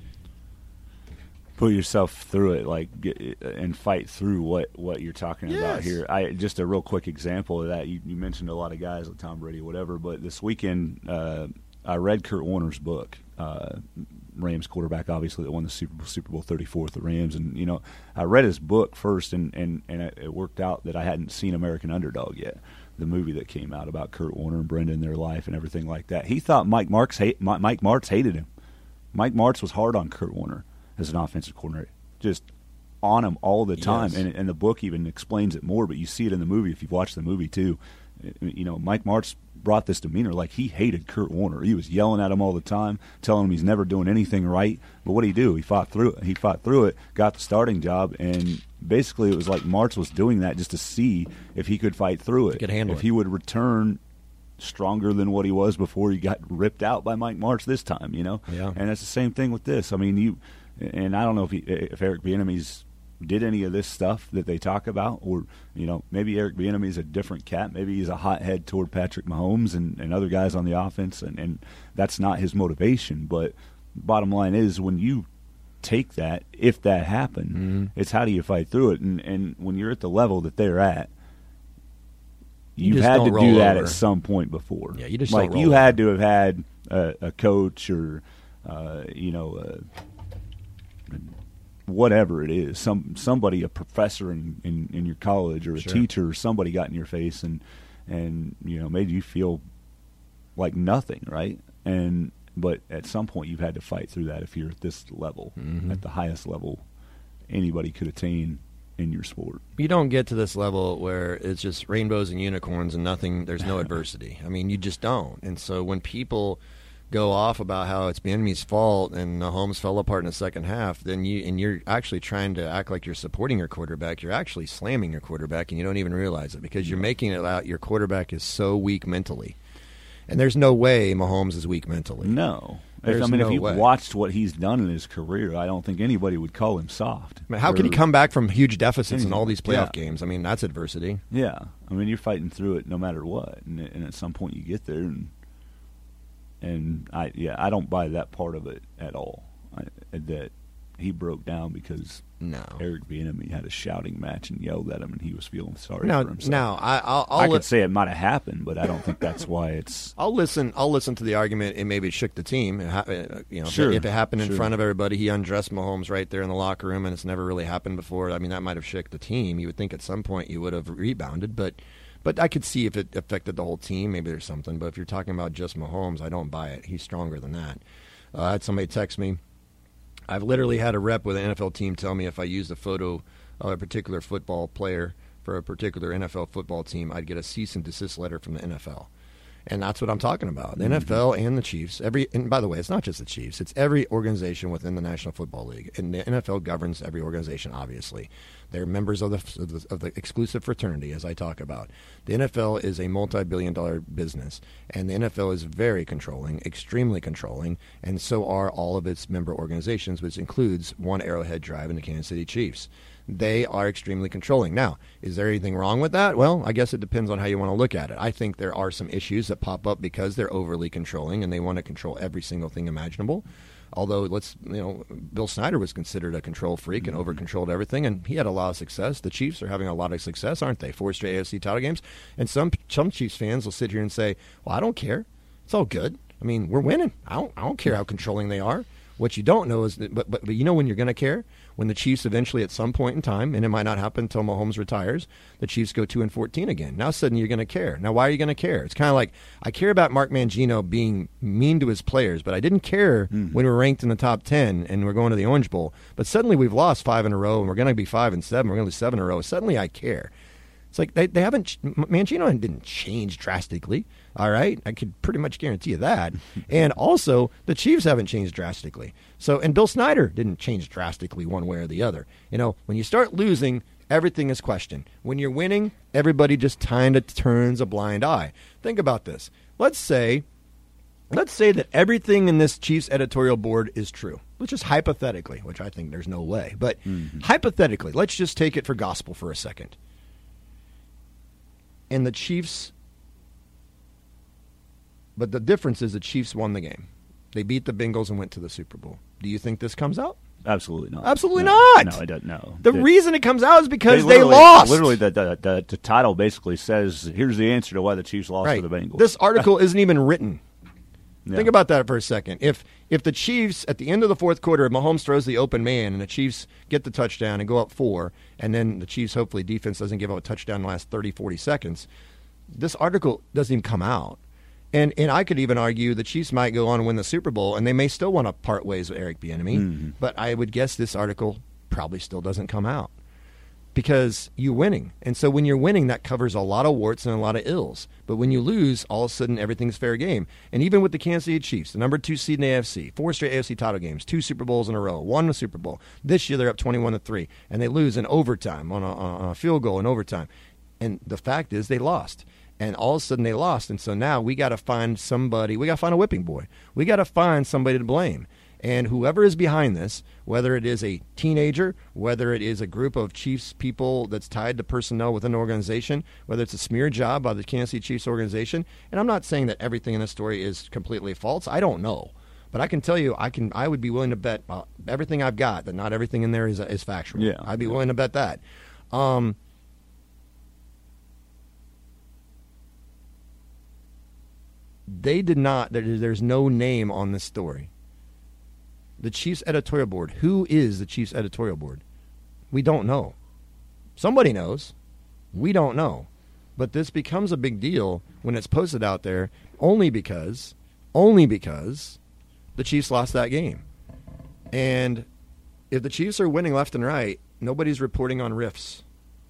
Put yourself through it, like, and fight through what, what you're talking yes. about here. I just a real quick example of that. You, you mentioned a lot of guys like Tom Brady, whatever, but this weekend uh, I read Kurt Warner's book. Uh, Rams quarterback, obviously, that won the Super Bowl, Super Bowl thirty-four with the Rams. And, you know, I read his book first, and, and, and it worked out that I hadn't seen American Underdog yet, the movie that came out about Kurt Warner and Brenda and their life and everything like that. He thought Mike Martz, hate, Mike Martz hated him. Mike Martz was hard on Kurt Warner as an offensive coordinator, just on him all the time. Yes. And, and the book even explains it more, but you see it in the movie if you've watched the movie too. You know, Mike Martz brought this demeanor like he hated Kurt Warner. He was yelling at him all the time, telling him he's never doing anything right. But what did he do? He fought through it. He fought through it, got the starting job, and basically it was like Martz was doing that just to see if he could fight through it. Could handle if it. he would return stronger than what he was before he got ripped out by Mike Martz this time, you know? Yeah. And that's the same thing with this. I mean, you and I don't know if he, if Eric Bieniemy's did any of this stuff that they talk about, or, you know, maybe Eric Bieniemy's a different cat. Maybe he's a hothead toward Patrick Mahomes and, and other guys on the offense, and, and that's not his motivation. But bottom line is, when you take that, if that happened, mm-hmm. it's how do you fight through it? And, and when you're at the level that they're at, You you've just had don't to roll do that over. at some point before. Yeah, you just like don't roll you over. had to have had a, a coach or, uh, you know, uh, whatever it is, some somebody, a professor in, in, in your college or a Sure. teacher or somebody got in your face and and you know made you feel like nothing, right? And but at some point you've had to fight through that if you're at this level, Mhm. at the highest level anybody could attain in your sport. You don't get to this level where it's just rainbows and unicorns and nothing, there's no adversity. I mean, you just don't. And so when people go off about how it's Bieniemy's fault and Mahomes fell apart in the second half, then you and you're actually trying to act like you're supporting your quarterback, you're actually slamming your quarterback, and you don't even realize it because you're making it out your quarterback is so weak mentally. And there's no way Mahomes is weak mentally. No. If, There's I mean, no if you way. watched what he's done in his career, I don't think anybody would call him soft. I mean, how can he Or- come back from huge deficits in all these playoff Yeah. games? I mean, that's adversity. Yeah, I mean, you're fighting through it no matter what, and, and at some point you get there, and and I yeah, I don't buy that part of it at all. I, that he broke down because no. Eric Bieniemy had a shouting match and yelled at him, and he was feeling sorry Now- for himself. now, I- I'll- I'll I li- could say it might have happened, but I don't think that's why it's. I'll listen. I'll listen to the argument. It maybe shook the team. It ha- uh, you know, Sure, if it happened in sure. front of everybody, he undressed Mahomes right there in the locker room, and it's never really happened before. I mean, that might have shook the team. You would think at some point you would have rebounded, but but I could see if it affected the whole team. Maybe there's something. But if you're talking about just Mahomes, I don't buy it. He's stronger than that. Uh, I had somebody text me. I've literally had a rep with an N F L team tell me if I used a photo of a particular football player for a particular N F L football team, I'd get a cease and desist letter from the N F L. And that's what I'm talking about. The Mm-hmm. N F L and the Chiefs, every and by the way, it's not just the Chiefs, it's every organization within the National Football League. And the N F L governs every organization, obviously. They're members of the, of the, of the exclusive fraternity, as I talk about. The N F L is a multi-billion dollar business, and the N F L is very controlling, extremely controlling, and so are all of its member organizations, which includes one Arrowhead Drive and the Kansas City Chiefs. they are extremely controlling. Now, is there anything wrong with that? Well, I guess it depends on how you want to look at it. I think there are some issues that pop up because they're overly controlling and they want to control every single thing imaginable. Although, let's you know, Bill Snyder was considered a control freak and over-controlled everything, and he had a lot of success. The Chiefs are having a lot of success, aren't they? Four straight A F C title games. And some some Chiefs fans will sit here and say, well, I don't care. It's all good. I mean, we're winning. I don't, I don't care how controlling they are. What you don't know is, that, but, but but you know when you're going to care? When the Chiefs eventually at some point in time, and it might not happen until Mahomes retires, the Chiefs go two and fourteen again. Now suddenly you're going to care. Now why are you going to care? It's kind of like, I care about Mark Mangino being mean to his players, but I didn't care mm-hmm. when we were ranked in the top ten and we're going to the Orange Bowl. But suddenly we've lost five in a row and we're going to be five and seven. We're going to lose seven in a row. Suddenly I care. It's like they, they haven't – Mangino didn't change drastically, all right? I could pretty much guarantee you that. And also, the Chiefs haven't changed drastically. So, and Bill Snyder didn't change drastically one way or the other. You know, when you start losing, everything is questioned. When you're winning, everybody just kind of turns a blind eye. Think about this. Let's say – let's say that everything in this Chiefs editorial board is true. Let's just hypothetically, which I think there's no way. But mm-hmm. hypothetically, let's just take it for gospel for a second. And the Chiefs, but the difference is the Chiefs won the game. They beat the Bengals and went to the Super Bowl. Do you think this comes out? Absolutely not. Absolutely no, not. No, I don't know. The they, reason it comes out is because they, they lost. Literally, the, the, the, the title basically says, here's the answer to why the Chiefs lost right. to the Bengals. This article isn't even written. Yeah. Think about that for a second. If if the Chiefs, at the end of the fourth quarter, if Mahomes throws the open man and the Chiefs get the touchdown and go up four, and then the Chiefs, hopefully, defense doesn't give up a touchdown in the last thirty, forty seconds, this article doesn't even come out. And and I could even argue the Chiefs might go on and win the Super Bowl, and they may still want to part ways with Eric Bieniemy. Mm-hmm. But I would guess this article probably still doesn't come out because you're winning. And so when you're winning, that covers a lot of warts and a lot of ills. But when you lose, all of a sudden everything's fair game. And even with the Kansas City Chiefs, the number two seed in the A F C, four straight A F C title games, two Super Bowls in a row, won the Super Bowl. This year they're up twenty-one to three, and they lose in overtime on a, on a field goal in overtime. And the fact is they lost. And all of a sudden they lost. And so now we got to find somebody. We got to find a whipping boy. We got to find somebody to blame. And whoever is behind this, whether it is a teenager, whether it is a group of Chiefs people that's tied to personnel within an organization, whether it's a smear job by the Kansas City Chiefs organization, and I'm not saying that everything in this story is completely false. I don't know. But I can tell you, I can. I would be willing to bet uh, everything I've got that not everything in there is, is factual. Yeah, I'd be yeah. willing to bet that. Um They did not, there, there's no name on this story. The Chiefs editorial board. Who is the Chiefs editorial board? We don't know. Somebody knows. We don't know. But this becomes a big deal when it's posted out there only because, only because the Chiefs lost that game. And if the Chiefs are winning left and right, nobody's reporting on rifts.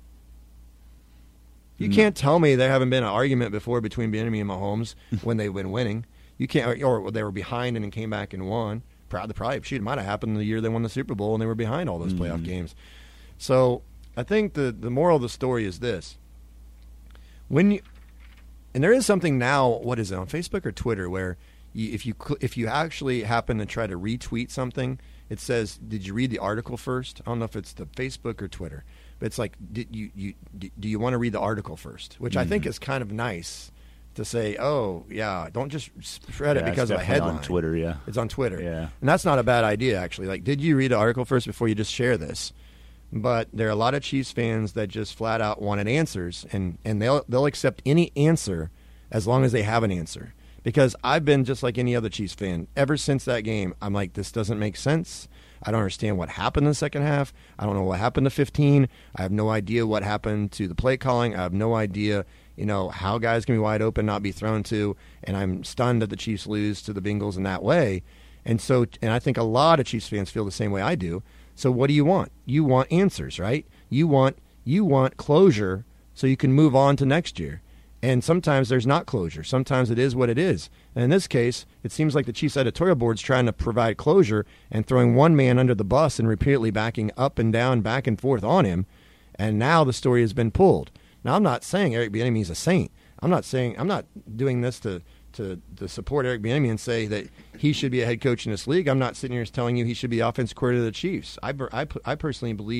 You can't tell me there haven't been an argument before between Bieniemy and Mahomes when they've been winning. You can't, or, or they were behind and then came back and won. Probably, probably shoot, it might have happened the year they won the Super Bowl and they were behind all those mm-hmm. playoff games. So I think the the moral of the story is this: when you, and there is something now. What is it on Facebook or Twitter where you, if you if you actually happen to try to retweet something, it says, "Did you read the article first?" I don't know if it's the Facebook or Twitter. But it's like, did you, you do you want to read the article first? Which mm-hmm. I think is kind of nice to say, oh, yeah, don't just spread yeah, it because of a headline. On Twitter, yeah. It's on Twitter. Yeah. And that's not a bad idea, actually. Like, did you read the article first before you just share this? But there are a lot of Chiefs fans that just flat out wanted answers, and, and they'll they'll accept any answer as long as they have an answer. Because I've been just like any other Chiefs fan. Ever since that game, I'm like, this doesn't make sense. I don't understand what happened in the second half. I don't know what happened to fifteen. I have no idea what happened to the play calling. I have no idea, you know, how guys can be wide open, not be thrown to. And I'm stunned that the Chiefs lose to the Bengals in that way. And so, and I think a lot of Chiefs fans feel the same way I do. So what do you want? You want answers, right? You want you want closure so you can move on to next year. And sometimes there's not closure. Sometimes it is what it is. And in this case, it seems like the Chiefs editorial board's trying to provide closure and throwing one man under the bus and repeatedly backing up and down, back and forth on him. And now the story has been pulled. Now, I'm not saying Eric Bieniemy is a saint. I'm not saying I'm not doing this to, to, to support Eric Bieniemy and say that he should be a head coach in this league. I'm not sitting here telling you he should be offensive coordinator of the Chiefs. I, I, I personally believe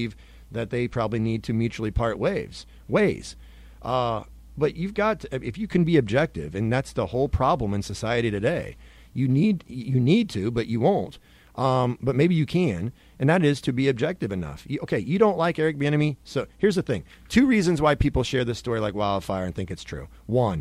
that they probably need to mutually part ways. Ways. Uh, but you've got to, if you can be objective, and that's the whole problem in society today. You need you need to, but you won't. Um, but maybe you can, and that is to be objective enough. You, okay, you don't like Eric Bieniemy, so here's the thing. Two reasons why people share this story like wildfire and think it's true. One,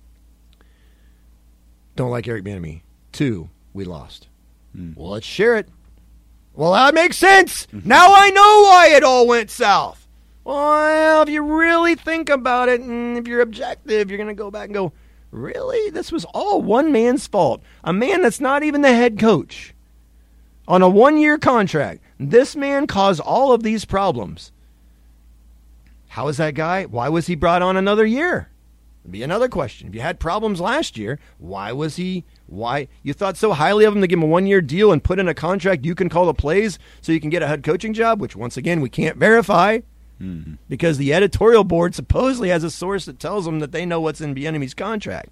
don't like Eric Bieniemy. Two, we lost. Mm. Well, let's share it. Well, that makes sense. Mm-hmm. Now I know why it all went south. Well, if you really think about it, and if you're objective, you're going to go back and go, really? This was all one man's fault. A man that's not even the head coach. On a one-year contract, this man caused all of these problems. How is that guy? Why was he brought on another year? That'd be another question. If you had problems last year, why was he, why, you thought so highly of him to give him a one-year deal and put in a contract you can call the plays so you can get a head coaching job, which once again, we can't verify mm-hmm. because the editorial board supposedly has a source that tells them that they know what's in Bieniemy's contract.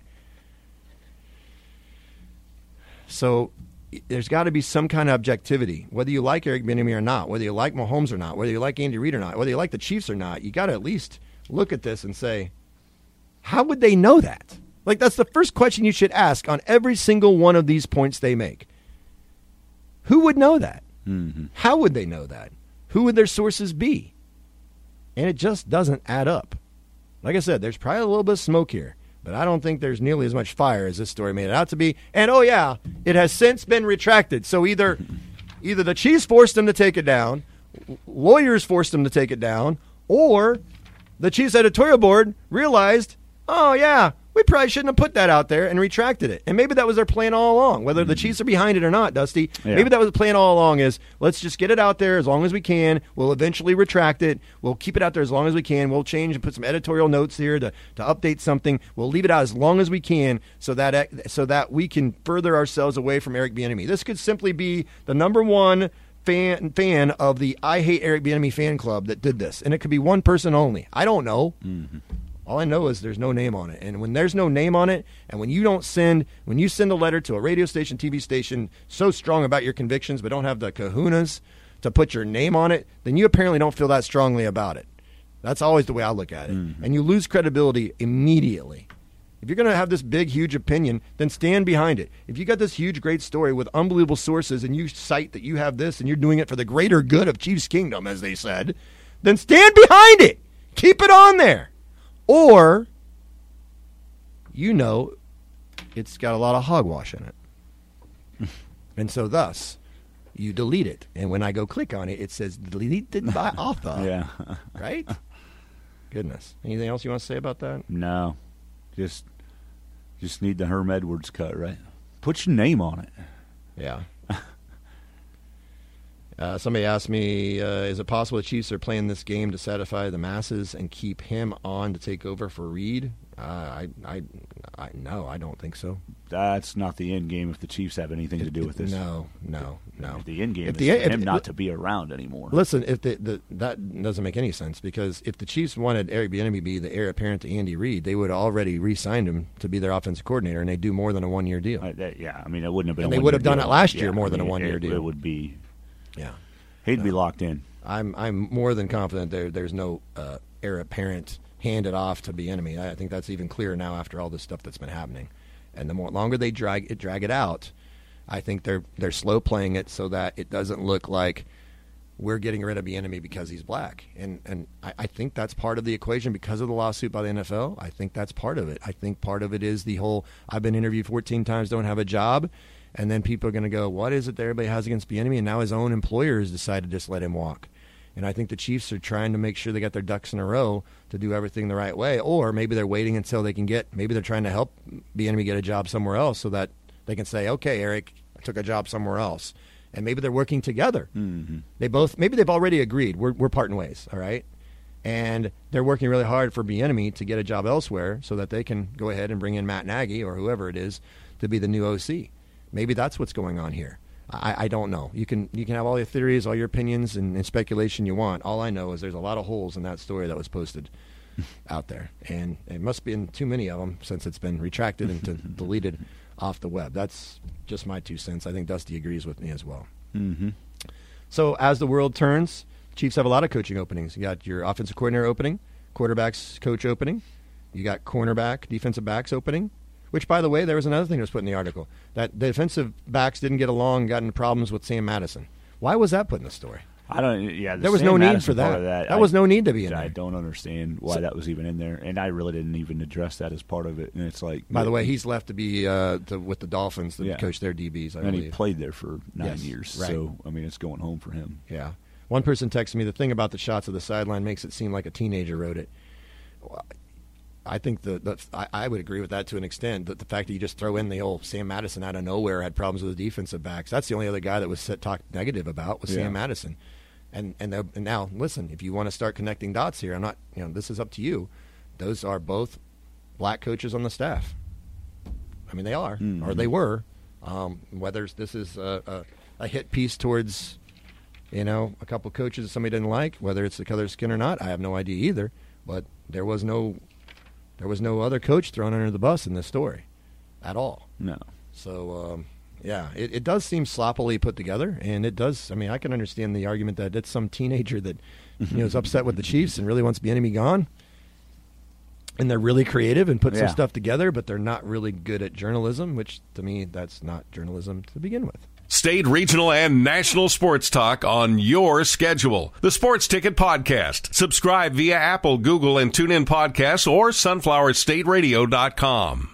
So, there's got to be some kind of objectivity, whether you like Eric Bieniemy or not, whether you like Mahomes or not, whether you like Andy Reid or not, whether you like the Chiefs or not. You got to at least look at this and say, how would they know that? Like, that's the first question you should ask on every single one of these points they make. Who would know that? Mm-hmm. How would they know that? Who would their sources be? And it just doesn't add up. Like I said, there's probably a little bit of smoke here. But I don't think there's nearly as much fire as this story made it out to be. And, oh, yeah, it has since been retracted. So either either the Chiefs forced them to take it down, lawyers forced them to take it down, or the Chiefs editorial board realized, oh, yeah, we probably shouldn't have put that out there and retracted it. And maybe that was their plan all along, whether the Chiefs are behind it or not, Dusty. Yeah. Maybe that was the plan all along is let's just get it out there as long as we can. We'll eventually retract it. We'll keep it out there as long as we can. We'll change and put some editorial notes here to, to update something. We'll leave it out as long as we can so that so that we can further ourselves away from Eric Bieniemy. This could simply be the number one fan fan of the I Hate Eric Bieniemy fan club that did this. And it could be one person only. I don't know. Mm-hmm. All I know is there's no name on it. And when there's no name on it, and when you don't send, when you send a letter to a radio station, T V station, so strong about your convictions, but don't have the kahunas to put your name on it, then you apparently don't feel that strongly about it. That's always the way I look at it. Mm-hmm. And you lose credibility immediately. If you're going to have this big, huge opinion, then stand behind it. If you got this huge, great story with unbelievable sources and you cite that you have this and you're doing it for the greater good of Chiefs Kingdom, as they said, then stand behind it. Keep it on there. Or, you know, it's got a lot of hogwash in it. And so thus, you delete it. And when I go click on it, it says deleted by author. Yeah. Right? Goodness. Anything else you want to say about that? No. Just just need the Herm Edwards cut, right? Put your name on it. Yeah. Uh, somebody asked me, uh, is it possible the Chiefs are playing this game to satisfy the masses and keep him on to take over for Reid? Uh, I, I, I, no, I don't think so. That's not the end game if the Chiefs have anything to do with this. No, no, no. The end game if is the, for if, him if, not to be around anymore. Listen, if the, the that doesn't make any sense because if the Chiefs wanted Eric Bieniemy to be the heir apparent to Andy Reid, they would have already re-signed him to be their offensive coordinator, and they do more than a one-year deal. Uh, that, yeah, I mean, it wouldn't have been. And a they would have done deal. it last year yeah, more I than mean, a one-year it, deal. It would be. Yeah. He'd no. be locked in. I'm I'm more than confident there there's no uh, heir apparent handed off to Bieniemy. I think that's even clearer now after all this stuff that's been happening. And the more longer they drag it drag it out, I think they're they're slow playing it so that it doesn't look like we're getting rid of Bieniemy because he's black. And and I, I think that's part of the equation because of the lawsuit by the N F L. I think that's part of it. I think part of it is the whole I've been interviewed fourteen times, don't have a job. And then people are going to go, what is it that everybody has against Bieniemy? And now his own employers decided to just let him walk. And I think the Chiefs are trying to make sure they got their ducks in a row to do everything the right way. Or maybe they're waiting until they can get, maybe they're trying to help Bieniemy get a job somewhere else so that they can say, okay, Eric, I took a job somewhere else. And maybe they're working together. Mm-hmm. They both, maybe they've already agreed. We're, we're parting ways, all right? And they're working really hard for Bieniemy to get a job elsewhere so that they can go ahead and bring in Matt Nagy or whoever it is to be the new O C. Maybe that's what's going on here. I, I don't know. You can you can have all your theories, all your opinions, and, and speculation you want. All I know is there's a lot of holes in that story that was posted out there, and it must be in too many of them since it's been retracted and to, deleted off the web. That's just my two cents. I think Dusty agrees with me as well. Mm-hmm. So as the world turns, Chiefs have a lot of coaching openings. You got your offensive coordinator opening, quarterbacks coach opening. You got cornerback, defensive backs opening. Which, by the way, there was another thing that was put in the article that the defensive backs didn't get along, got into problems with Sam Madison. Why was that put in the story? I don't. Yeah, the there was Sam no need Madison for that. That, that I, was no need to be in I there. I don't understand why So, that was even in there, and I really didn't even address that as part of it. And it's like, by the way, he's left to be uh, to, with the Dolphins to yeah. coach their D Bs. I and believe. he played there for nine yes, years, right. so I mean, it's going home for him. Yeah. One person texted me, the thing about the shots of the sideline makes it seem like a teenager wrote it. I think the, the I, I would agree with that to an extent. That the fact that you just throw in the old Sam Madison out of nowhere had problems with the defensive backs. That's the only other guy that was talked negative about was yeah. Sam Madison. And and, and now listen, if you want to start connecting dots here, I'm not. You know, this is up to you. Those are both black coaches on the staff. I mean, they are mm-hmm. or they were. Um, whether this is a, a, a hit piece towards, you know, a couple coaches that somebody didn't like, whether it's the color of skin or not, I have no idea either. But there was no. There was no other coach thrown under the bus in this story at all. No. So, um, yeah, it, it does seem sloppily put together, and it does. I mean, I can understand the argument that it's some teenager that you know is upset with the Chiefs and really wants Bieniemy gone, and they're really creative and put yeah. some stuff together, but they're not really good at journalism, which to me, that's not journalism to begin with. State, regional, and national sports talk on your schedule. The Sports Ticket Podcast. Subscribe via Apple, Google, and TuneIn Podcasts or sunflower state radio dot com.